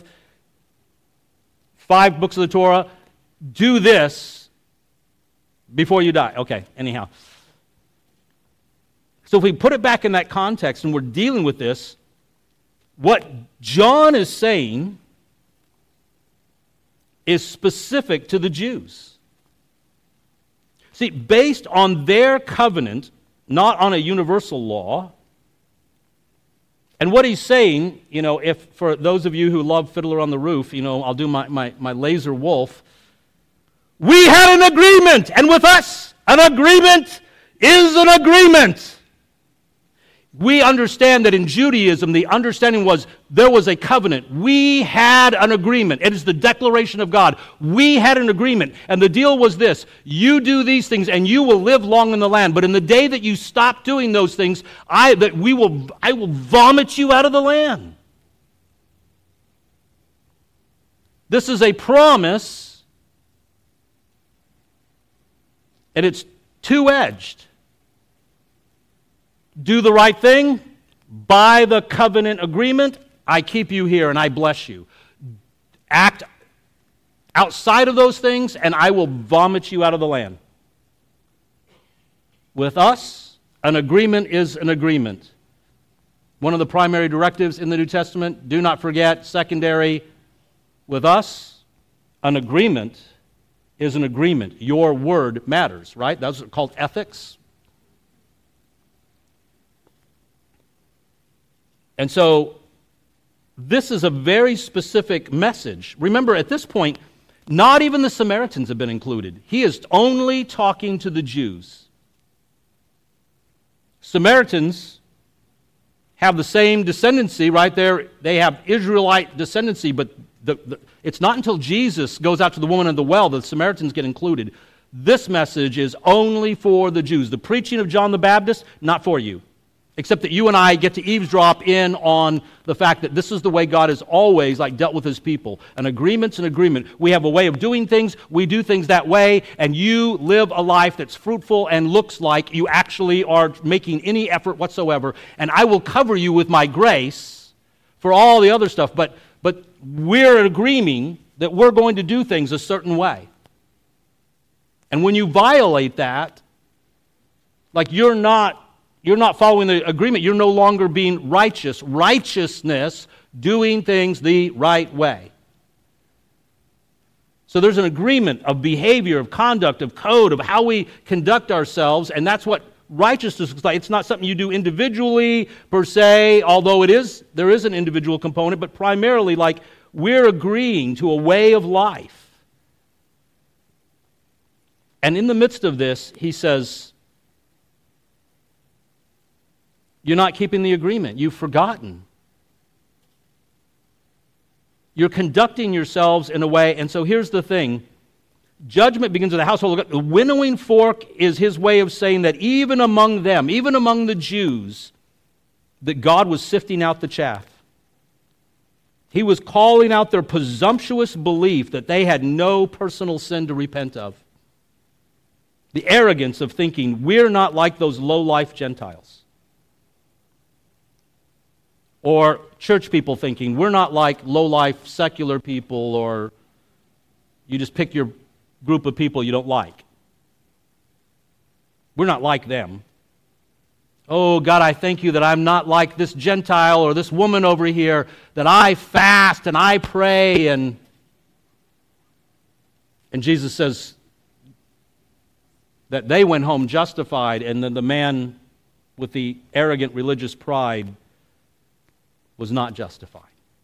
Five books of the Torah. Do this before you die. Okay, anyhow. So if we put it back in that context and we're dealing with this, what John is saying is specific to the Jews. See, based on their covenant, not on a universal law. And what he's saying, you know, if for those of you who love Fiddler on the Roof, you know, I'll do my, my, my laser wolf. We had an agreement, and with us, an agreement is an agreement. We understand that in Judaism, the understanding was there was a covenant. We had an agreement. It is the declaration of God. We had an agreement. And the deal was this. You do these things and you will live long in the land. But in the day that you stop doing those things, I that we will I will vomit you out of the land. This is a promise. And it's two-edged. Do the right thing, by the covenant agreement, I keep you here and I bless you. Act outside of those things and I will vomit you out of the land. With us, an agreement is an agreement. One of the primary directives in the New Testament, do not forget. Secondary, with us, an agreement is an agreement. Your word matters, right? That's called ethics. And so, this is a very specific message. Remember, at this point, not even the Samaritans have been included. He is only talking to the Jews. Samaritans have the same descendancy, right there. They have Israelite descendancy, but the, the, it's not until Jesus goes out to the woman at the well that the Samaritans get included. This message is only for the Jews. The preaching of John the Baptist, not for you. Except that you and I get to eavesdrop in on the fact that this is the way God has always like dealt with his people. An agreement's an agreement. We have a way of doing things. We do things that way. And you live a life that's fruitful and looks like you actually are making any effort whatsoever. And I will cover you with my grace for all the other stuff. But, but we're agreeing that we're going to do things a certain way. And when you violate that, like you're not You're not following the agreement. You're no longer being righteous. Righteousness, doing things the right way. So there's an agreement of behavior, of conduct, of code, of how we conduct ourselves, and that's what righteousness looks like. It's not something you do individually per se, although it is, there is an individual component, but primarily like we're agreeing to a way of life. And in the midst of this, he says, you're not keeping the agreement. You've forgotten. You're conducting yourselves in a way, and so here's the thing. Judgment begins with the household. The winnowing fork is his way of saying that even among them, even among the Jews, that God was sifting out the chaff. He was calling out their presumptuous belief that they had no personal sin to repent of. The arrogance of thinking, we're not like those low-life Gentiles. Or church people thinking, we're not like low-life secular people, or you just pick your group of people you don't like. We're not like them. Oh, God, I thank you that I'm not like this Gentile or this woman over here, that I fast and I pray. And, and Jesus says that they went home justified, and then the man with the arrogant religious pride was not justified.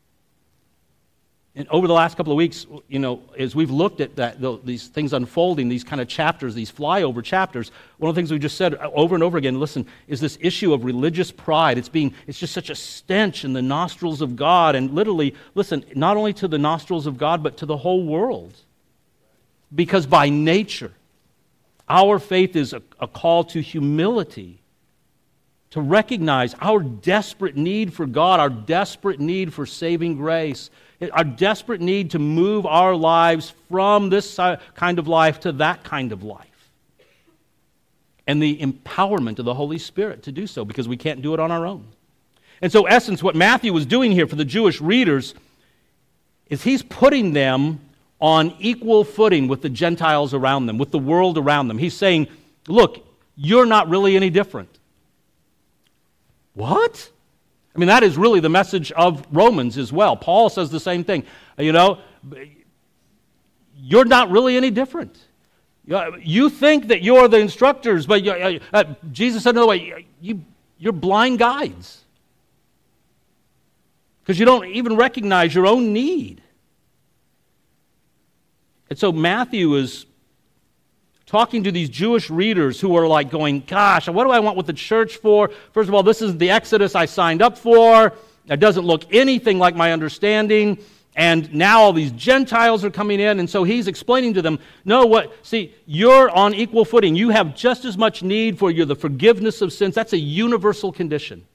And over the last couple of weeks, you know, as we've looked at that, these things unfolding, these kind of chapters, these flyover chapters, one of the things we just said over and over again, listen, is this issue of religious pride. It's being, it's just such a stench in the nostrils of God, and literally, listen, not only to the nostrils of God, but to the whole world. Because by nature, our faith is a, a call to humility, to recognize our desperate need for God, our desperate need for saving grace, our desperate need to move our lives from this kind of life to that kind of life. And the empowerment of the Holy Spirit to do so, because we can't do it on our own. And so, in essence, what Matthew was doing here for the Jewish readers is he's putting them on equal footing with the Gentiles around them, with the world around them. He's saying, look, you're not really any different. What? I mean, that is really the message of Romans as well. Paul says the same thing. You know, you're not really any different. You think that you're the instructors, but you, uh, Jesus said another way, you, you're blind guides. Because you don't even recognize your own need. And so Matthew is talking to these Jewish readers who are like going, gosh, what do I want with the church for? First of all, this is the Exodus I signed up for. It doesn't look anything like my understanding. And now all these Gentiles are coming in. And so he's explaining to them, no, what? See, you're on equal footing. You have just as much need for your, the forgiveness of sins. That's a universal condition.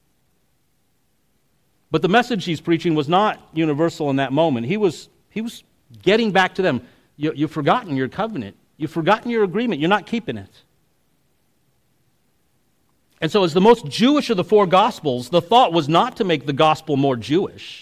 But the message he's preaching was not universal in that moment. He was, he was getting back to them. You, you've forgotten your covenant. You've forgotten your agreement. You're not keeping it. And so as the most Jewish of the four Gospels, the thought was not to make the Gospel more Jewish.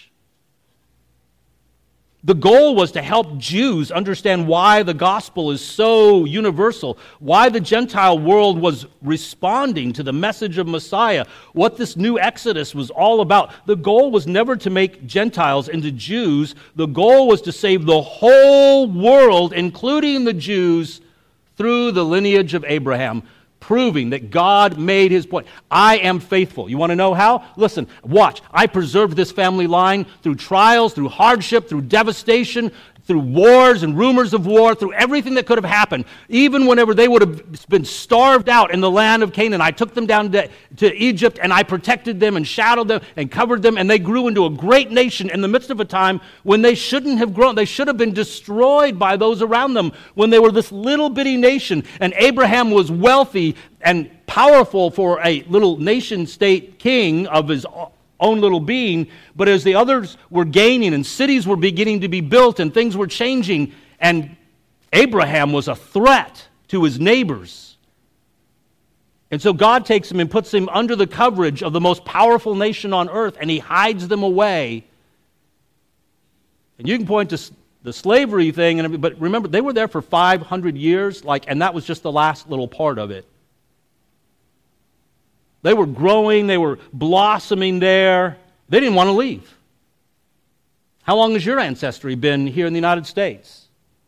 The goal was to help Jews understand why the Gospel is so universal, why the Gentile world was responding to the message of Messiah, what this new Exodus was all about. The goal was never to make Gentiles into Jews. The goal was to save the whole world, including the Jews, through the lineage of Abraham, proving that God made his point. I am faithful. You want to know how? Listen, watch. I preserved this family line through trials, through hardship, through devastation, through wars and rumors of war, through everything that could have happened. Even whenever they would have been starved out in the land of Canaan, I took them down to, to Egypt, and I protected them and shadowed them and covered them, and they grew into a great nation in the midst of a time when they shouldn't have grown. They should have been destroyed by those around them when they were this little bitty nation. And Abraham was wealthy and powerful for a little nation-state king of his own little being, but as the others were gaining and cities were beginning to be built and things were changing, and Abraham was a threat to his neighbors. And so God takes him and puts him under the coverage of the most powerful nation on earth, and he hides them away. And you can point to the slavery thing, and but remember, they were there for five hundred years, like, and that was just the last little part of it. They were growing, they were blossoming there. They didn't want to leave. How long has your ancestry been here in the United States?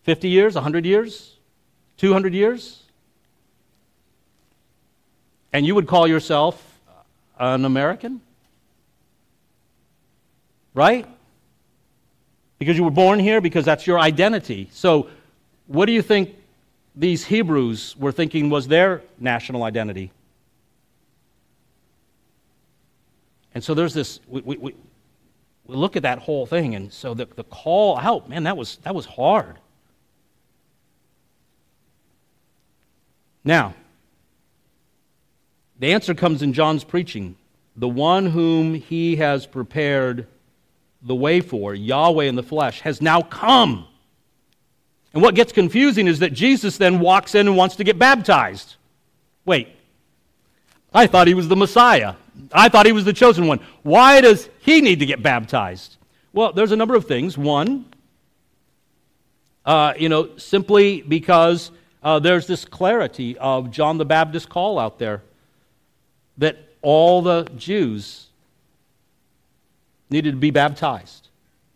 fifty years, one hundred years, two hundred years? And you would call yourself an American? Right? Because you were born here, because that's your identity. So what do you think these Hebrews were thinking was their national identity? And so there's this, we, we, we look at that whole thing, and so the, the call out, man, that was that was hard. Now, the answer comes in John's preaching. The one whom he has prepared the way for, Yahweh in the flesh, has now come. And what gets confusing is that Jesus then walks in and wants to get baptized. Wait, I thought he was the Messiah. I thought he was the chosen one. Why does he need to get baptized? Well, there's a number of things. One, uh, you know, simply because uh, there's this clarity of John the Baptist's call out there that all the Jews needed to be baptized.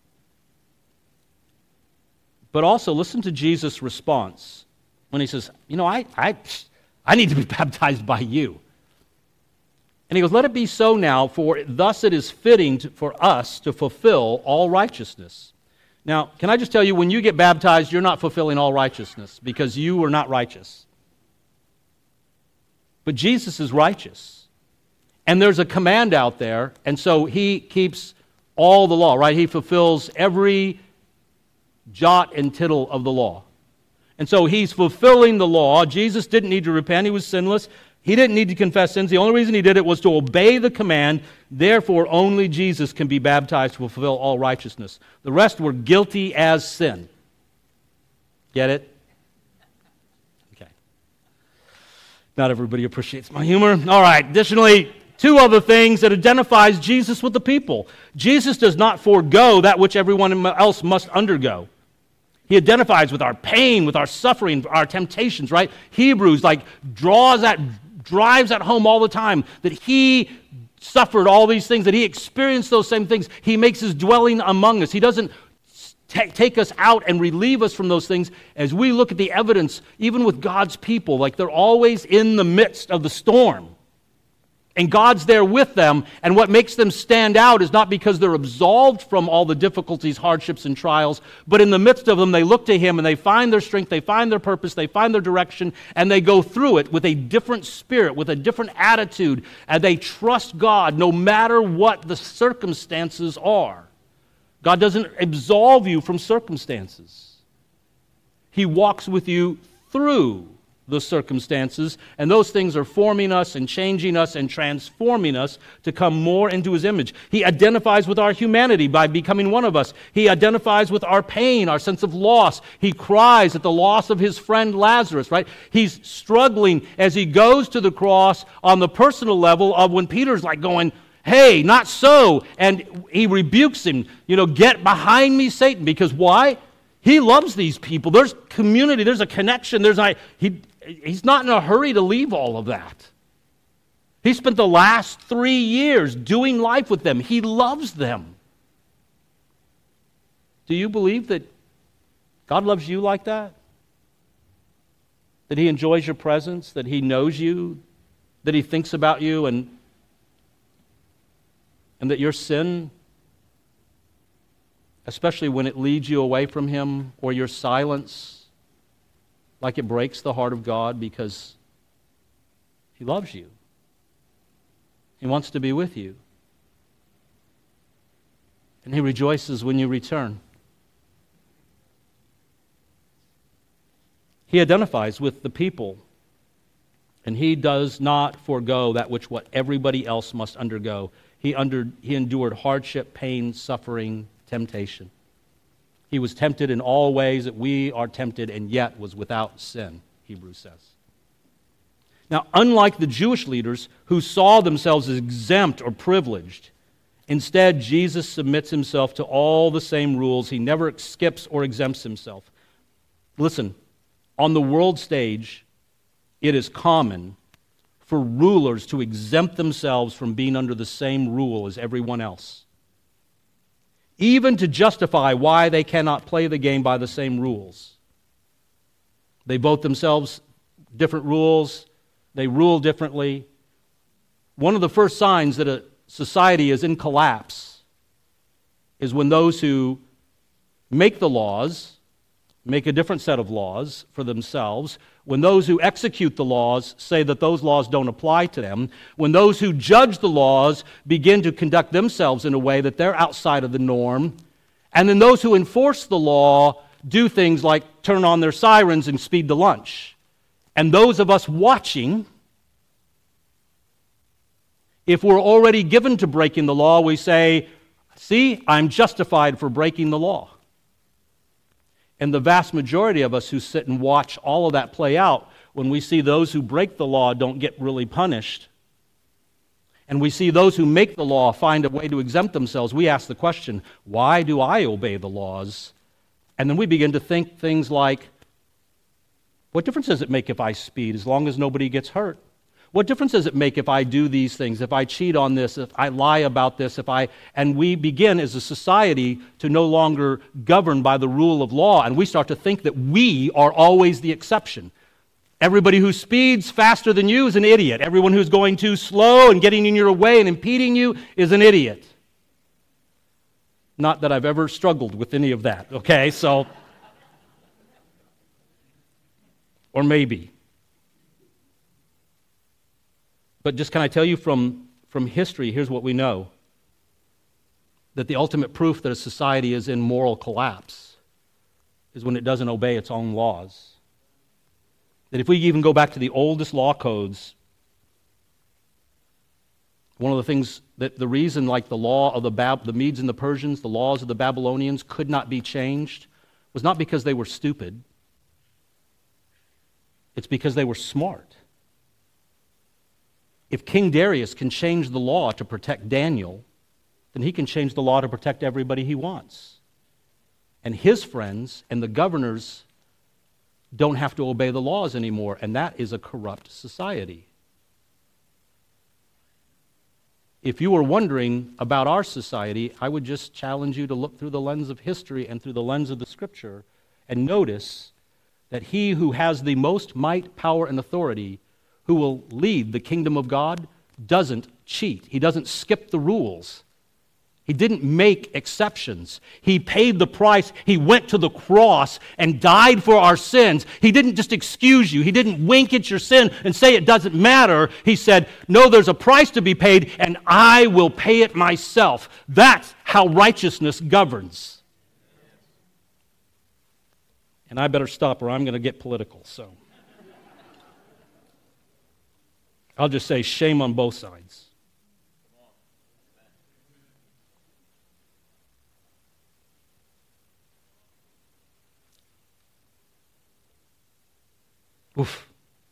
But also, listen to Jesus' response when he says, you know, I, I, I need to be baptized by you. And he goes, let it be so now, for thus it is fitting to, for us to fulfill all righteousness. Now, can I just tell you, when you get baptized, you're not fulfilling all righteousness because you are not righteous. But Jesus is righteous. And there's a command out there, and so he keeps all the law, right? He fulfills every jot and tittle of the law. And so he's fulfilling the law. Jesus didn't need to repent. He was sinless. He didn't need to confess sins. The only reason he did it was to obey the command. Therefore, only Jesus can be baptized to fulfill all righteousness. The rest were guilty as sin. Get it? Okay. Not everybody appreciates my humor. All right. Additionally, two other things that identifies Jesus with the people. Jesus does not forego that which everyone else must undergo. He identifies with our pain, with our suffering, our temptations, right? Hebrews like draws that, drives that home all the time that he suffered all these things, that he experienced those same things. He makes his dwelling among us. He doesn't t- take us out and relieve us from those things. As we look at the evidence, even with God's people, like they're always in the midst of the storm. And God's there with them, and what makes them stand out is not because they're absolved from all the difficulties, hardships, and trials, but in the midst of them, they look to Him, and they find their strength, they find their purpose, they find their direction, and they go through it with a different spirit, with a different attitude, and they trust God no matter what the circumstances are. God doesn't absolve you from circumstances. He walks with you through the circumstances, and those things are forming us and changing us and transforming us to come more into His image. He identifies with our humanity by becoming one of us. He identifies with our pain, our sense of loss. He cries at the loss of his friend Lazarus, right? He's struggling as he goes to the cross on the personal level of when Peter's like going, hey, not so, and he rebukes him, you know, get behind me, Satan, because why? He loves these people. There's community, there's a connection, there's a, he, He's not in a hurry to leave all of that. He spent the last three years doing life with them. He loves them. Do you believe that God loves you like that? That He enjoys your presence, that He knows you, that He thinks about you, and, and that your sin, especially when it leads you away from Him, or your silence, like it breaks the heart of God because He loves you. He wants to be with you. And He rejoices when you return. He identifies with the people, and He does not forego that which what everybody else must undergo. He, under, he endured hardship, pain, suffering, temptation. He was tempted in all ways that we are tempted, and yet was without sin, Hebrews says. Now, unlike the Jewish leaders who saw themselves as exempt or privileged, instead, Jesus submits Himself to all the same rules. He never skips or exempts Himself. Listen, on the world stage, it is common for rulers to exempt themselves from being under the same rule as everyone else, even to justify why they cannot play the game by the same rules. They vote themselves different rules. They rule differently. One of the first signs that a society is in collapse is when those who make the laws make a different set of laws for themselves, when those who execute the laws say that those laws don't apply to them, when those who judge the laws begin to conduct themselves in a way that they're outside of the norm, and then those who enforce the law do things like turn on their sirens and speed to lunch. And those of us watching, if we're already given to breaking the law, we say, see, I'm justified for breaking the law. And the vast majority of us who sit and watch all of that play out, when we see those who break the law don't get really punished, and we see those who make the law find a way to exempt themselves, we ask the question, why do I obey the laws? And then we begin to think things like, what difference does it make if I speed as long as nobody gets hurt? What difference does it make if I do these things, if I cheat on this, if I lie about this, if I... And we begin as a society to no longer govern by the rule of law, and we start to think that we are always the exception. Everybody who speeds faster than you is an idiot. Everyone who's going too slow and getting in your way and impeding you is an idiot. Not that I've ever struggled with any of that, okay? So... Or maybe. But just can I tell you from, from history, here's what we know. That the ultimate proof that a society is in moral collapse is when it doesn't obey its own laws. That if we even go back to the oldest law codes, one of the things that the reason like the law of the, Bab- the Medes and the Persians, the laws of the Babylonians could not be changed was not because they were stupid. It's because they were smart. If King Darius can change the law to protect Daniel, then he can change the law to protect everybody he wants. And his friends and the governors don't have to obey the laws anymore, and that is a corrupt society. If you were wondering about our society, I would just challenge you to look through the lens of history and through the lens of the Scripture and notice that he who has the most might, power, and authority, who will lead the kingdom of God, doesn't cheat. He doesn't skip the rules. He didn't make exceptions. He paid the price. He went to the cross and died for our sins. He didn't just excuse you. He didn't wink at your sin and say it doesn't matter. He said, no, there's a price to be paid, and I will pay it myself. That's how righteousness governs. And I better stop or I'm going to get political, so... I'll just say shame on both sides. Oof.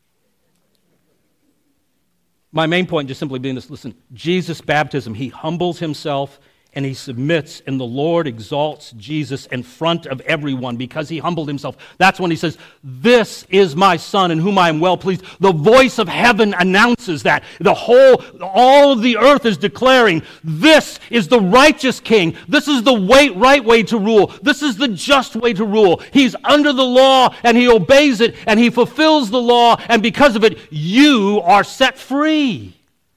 My main point just simply being this, listen, Jesus' baptism, he humbles himself and he submits, and the Lord exalts Jesus in front of everyone because he humbled himself. That's when he says, this is my Son in whom I am well pleased. The voice of heaven announces that. The whole, all of the earth is declaring, this is the righteous King. This is the way, right way to rule. This is the just way to rule. He's under the law, and he obeys it, and he fulfills the law, and because of it, you are set free.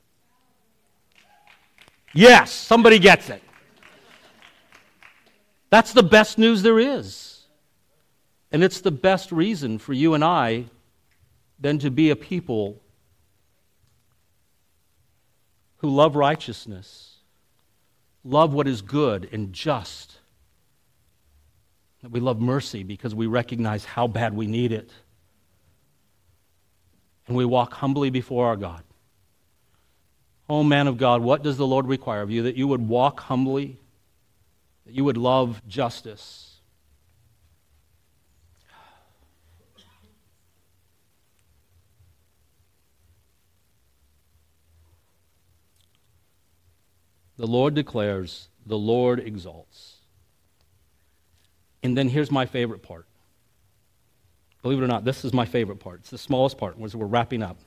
Yes, somebody gets it. That's the best news there is. And it's the best reason for you and I then to be a people who love righteousness, love what is good and just. That we love mercy because we recognize how bad we need it. And we walk humbly before our God. Oh, man of God, what does the Lord require of you? That you would walk humbly, that you would love justice. The Lord declares, the Lord exalts. And then here's my favorite part. Believe it or not, this is my favorite part. It's the smallest part as we're wrapping up.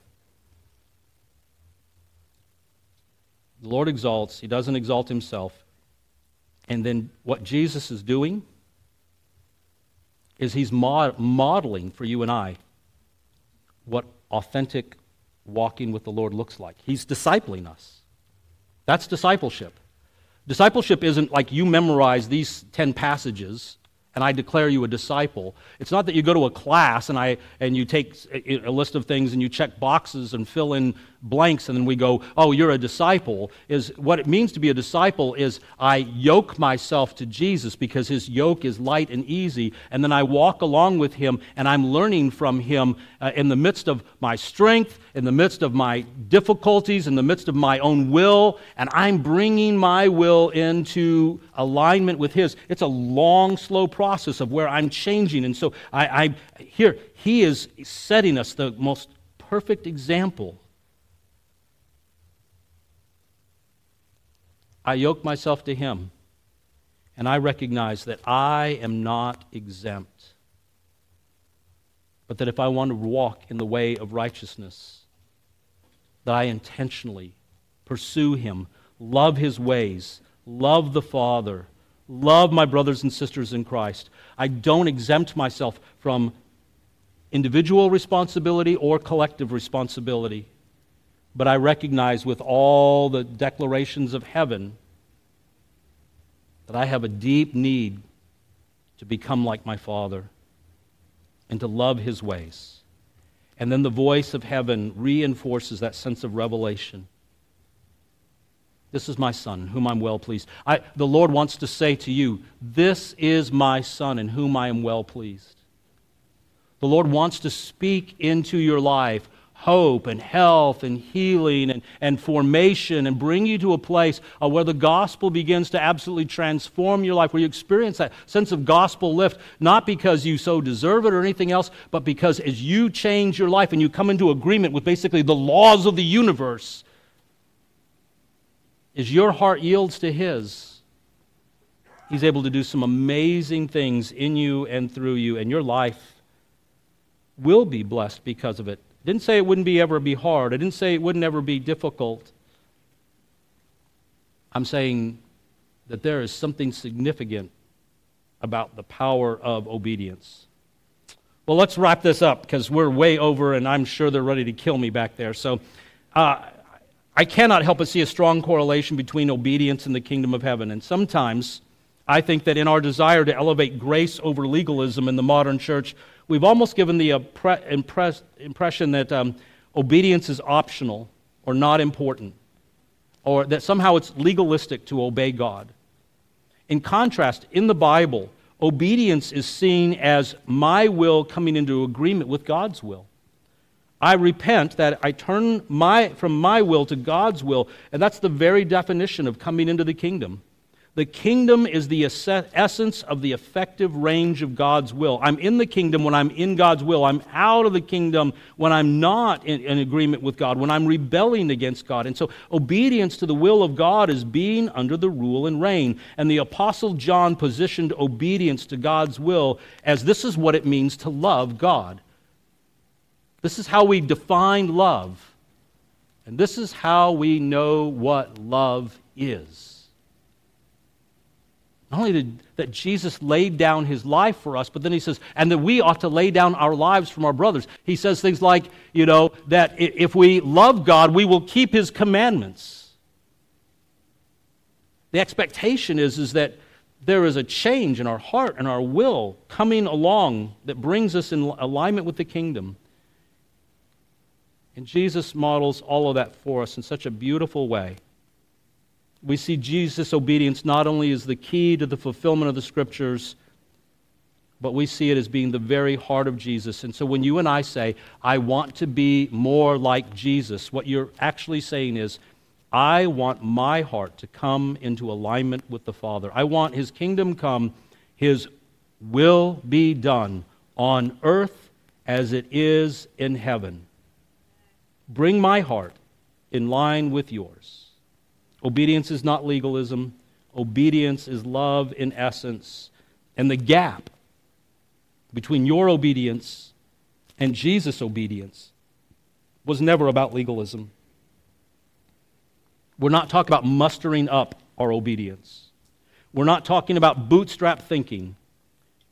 The Lord exalts. He doesn't exalt himself. And then what Jesus is doing is he's mod- modeling for you and I what authentic walking with the Lord looks like. He's discipling us. That's discipleship. Discipleship isn't like you memorize these ten passages and I declare you a disciple. It's not that you go to a class and I and you take a list of things and you check boxes and fill in blanks and then we go, oh, you're a disciple. Is what it means to be a disciple is I yoke myself to Jesus because his yoke is light and easy, and then I walk along with him and I'm learning from him uh, in the midst of my strength, in the midst of my difficulties, in the midst of my own will, and I'm bringing my will into alignment with his. It's a long, slow process of where I'm changing, and so I, I here he is setting us the most perfect example. I yoke myself to him, and I recognize that I am not exempt, but that if I want to walk in the way of righteousness, that I intentionally pursue him, love his ways, love the Father, love my brothers and sisters in Christ. I don't exempt myself from individual responsibility or collective responsibility. But I recognize with all the declarations of heaven that I have a deep need to become like my Father and to love his ways. And then the voice of heaven reinforces that sense of revelation. This is my Son, in whom I'm well pleased. I, the Lord wants to say to you, this is my Son, in whom I am well pleased. The Lord wants to speak into your life hope and health and healing and, and formation and bring you to a place uh, where the gospel begins to absolutely transform your life, where you experience that sense of gospel lift, not because you so deserve it or anything else, but because as you change your life and you come into agreement with basically the laws of the universe, as your heart yields to his, he's able to do some amazing things in you and through you, and your life will be blessed because of it. I didn't say it wouldn't be ever be hard. I didn't say it wouldn't ever be difficult. I'm saying that there is something significant about the power of obedience. Well, let's wrap this up because we're way over and I'm sure they're ready to kill me back there. So uh, I cannot help but see a strong correlation between obedience and the kingdom of heaven. And sometimes I think that in our desire to elevate grace over legalism in the modern church, we've almost given the impress, impression that um, obedience is optional or not important, or that somehow it's legalistic to obey God. In contrast, in the Bible, obedience is seen as my will coming into agreement with God's will. I repent, that I turn my, from my will to God's will, and that's the very definition of coming into the kingdom. The kingdom is the essence of the effective range of God's will. I'm in the kingdom when I'm in God's will. I'm out of the kingdom when I'm not in, in agreement with God, when I'm rebelling against God. And so obedience to the will of God is being under the rule and reign. And the Apostle John positioned obedience to God's will as this is what it means to love God. This is how we define love. And this is how we know what love is. Not only did, that Jesus laid down his life for us, but then he says, and that we ought to lay down our lives from our brothers. He says things like, you know, that if we love God, we will keep his commandments. The expectation is, is that there is a change in our heart and our will coming along that brings us in alignment with the kingdom. And Jesus models all of that for us in such a beautiful way. We see Jesus' obedience not only as the key to the fulfillment of the Scriptures, but we see it as being the very heart of Jesus. And so when you and I say, I want to be more like Jesus, what you're actually saying is, I want my heart to come into alignment with the Father. I want his kingdom come, his will be done on earth as it is in heaven. Bring my heart in line with yours. Obedience is not legalism. Obedience is love in essence. And the gap between your obedience and Jesus' obedience was never about legalism. We're not talking about mustering up our obedience. We're not talking about bootstrap thinking.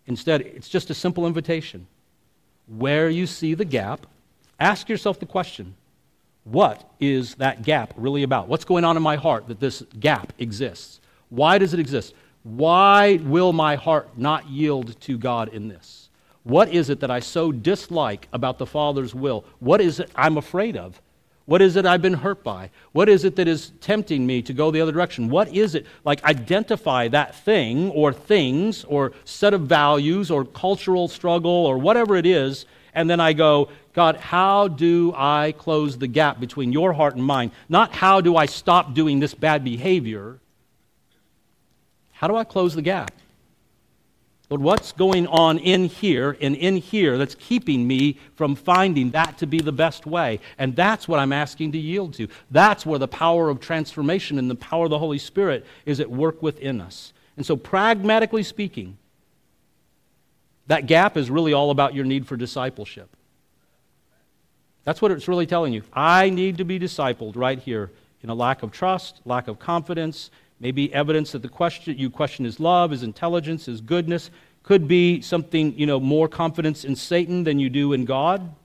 Instead, it's just a simple invitation. Where you see the gap, ask yourself the question, what is that gap really about? What's going on in my heart that this gap exists? Why does it exist? Why will my heart not yield to God in this? What is it that I so dislike about the Father's will? What is it I'm afraid of? What is it I've been hurt by? What is it that is tempting me to go the other direction? What is it? Like, identify that thing or things or set of values or cultural struggle or whatever it is, and then I go, God, how do I close the gap between your heart and mine? Not how do I stop doing this bad behavior. How do I close the gap? Lord, what's going on in here and in here that's keeping me from finding that to be the best way? And that's what I'm asking to yield to. That's where the power of transformation and the power of the Holy Spirit is at work within us. And so, pragmatically speaking, that gap is really all about your need for discipleship. That's what it's really telling you. I need to be discipled right here in a lack of trust, lack of confidence, maybe evidence that the question you question his love, his intelligence, his goodness. Could be something, you know, more confidence in Satan than you do in God.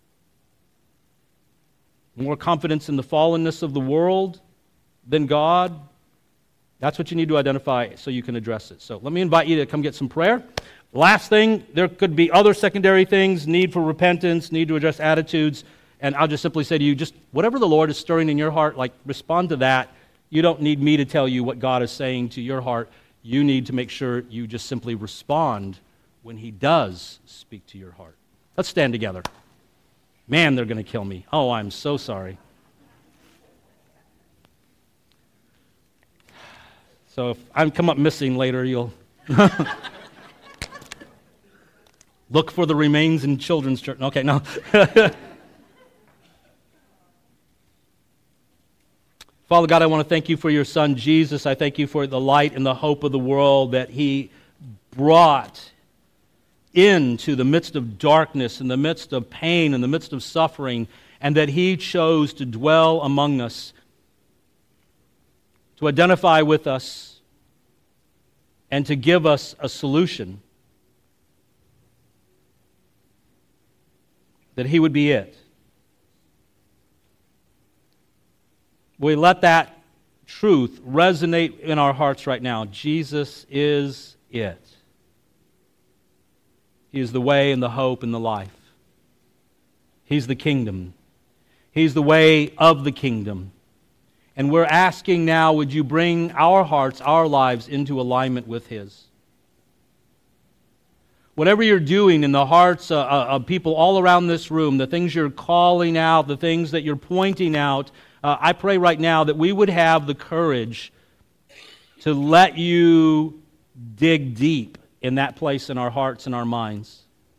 More confidence in the fallenness of the world than God. That's what you need to identify so you can address it. So let me invite you to come get some prayer. Last thing, there could be other secondary things, need for repentance, need to address attitudes, and I'll just simply say to you, just whatever the Lord is stirring in your heart, like respond to that. You don't need me to tell you what God is saying to your heart. You need to make sure you just simply respond when He does speak to your heart. Let's stand together. Man, they're going to kill me. Oh, I'm so sorry. So if I come up missing later, you'll look for the remains in children's church. Okay, no. Father God, I want to thank you for your Son, Jesus. I thank you for the light and the hope of the world that He brought into the midst of darkness, in the midst of pain, in the midst of suffering, and that He chose to dwell among us, to identify with us, and to give us a solution. That He would be it. We let that truth resonate in our hearts right now. Jesus is it. He is the way and the hope and the life. He's the kingdom. He's the way of the kingdom. And we're asking now, would you bring our hearts, our lives into alignment with His? Whatever you're doing in the hearts uh, of people all around this room, the things you're calling out, the things that you're pointing out, uh, I pray right now that we would have the courage to let you dig deep in that place in our hearts and our minds.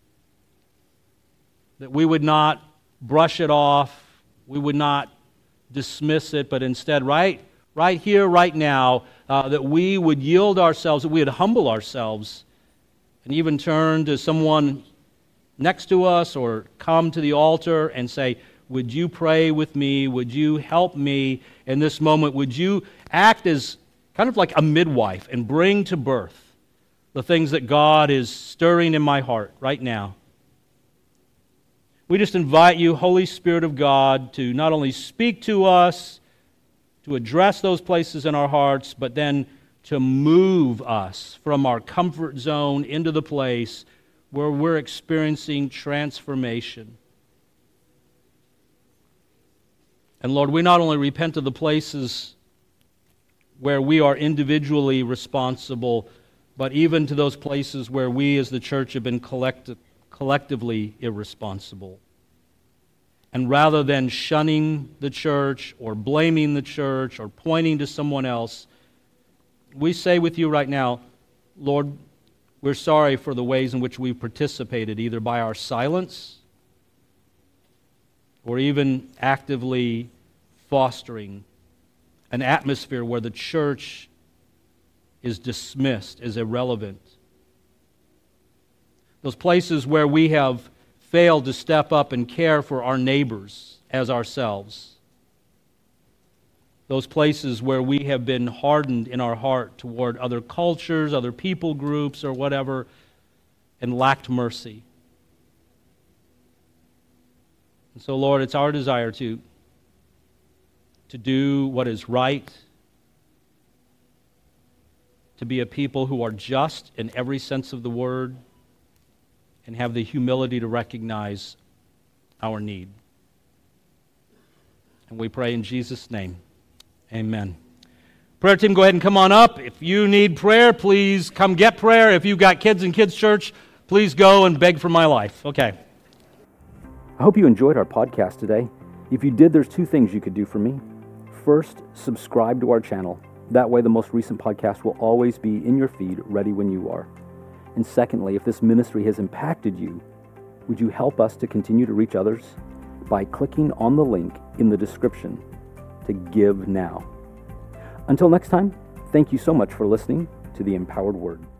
That we would not brush it off, we would not dismiss it, but instead, right, right here, right now, uh, that we would yield ourselves, that we would humble ourselves, and even turn to someone next to us or come to the altar and say, would you pray with me? Would you help me in this moment? Would you act as kind of like a midwife and bring to birth the things that God is stirring in my heart right now? We just invite you, Holy Spirit of God, to not only speak to us, to address those places in our hearts, but then to move us from our comfort zone into the place where we're experiencing transformation. And Lord, we not only repent of the places where we are individually responsible, but even to those places where we as the church have been collect- collectively irresponsible. And rather than shunning the church or blaming the church or pointing to someone else, we say with you right now, Lord, we're sorry for the ways in which we've participated, either by our silence or even actively fostering an atmosphere where the church is dismissed as irrelevant. Those places where we have failed to step up and care for our neighbors as ourselves. Those places where we have been hardened in our heart toward other cultures, other people groups, or whatever. and lacked mercy. And so, Lord, it's our desire to, to do what is right, to be a people who are just in every sense of the word, and have the humility to recognize our need. And we pray in Jesus' name. Amen. Prayer team, go ahead and come on up. If you need prayer, please come get prayer. If you've got kids in kids' church, please go and beg for my life. Okay. I hope you enjoyed our podcast today. If you did, there's two things you could do for me. First, subscribe to our channel. That way the most recent podcast will always be in your feed, ready when you are. And secondly, if this ministry has impacted you, would you help us to continue to reach others by clicking on the link in the description to give now. Until next time, thank you so much for listening to the Empowered Word.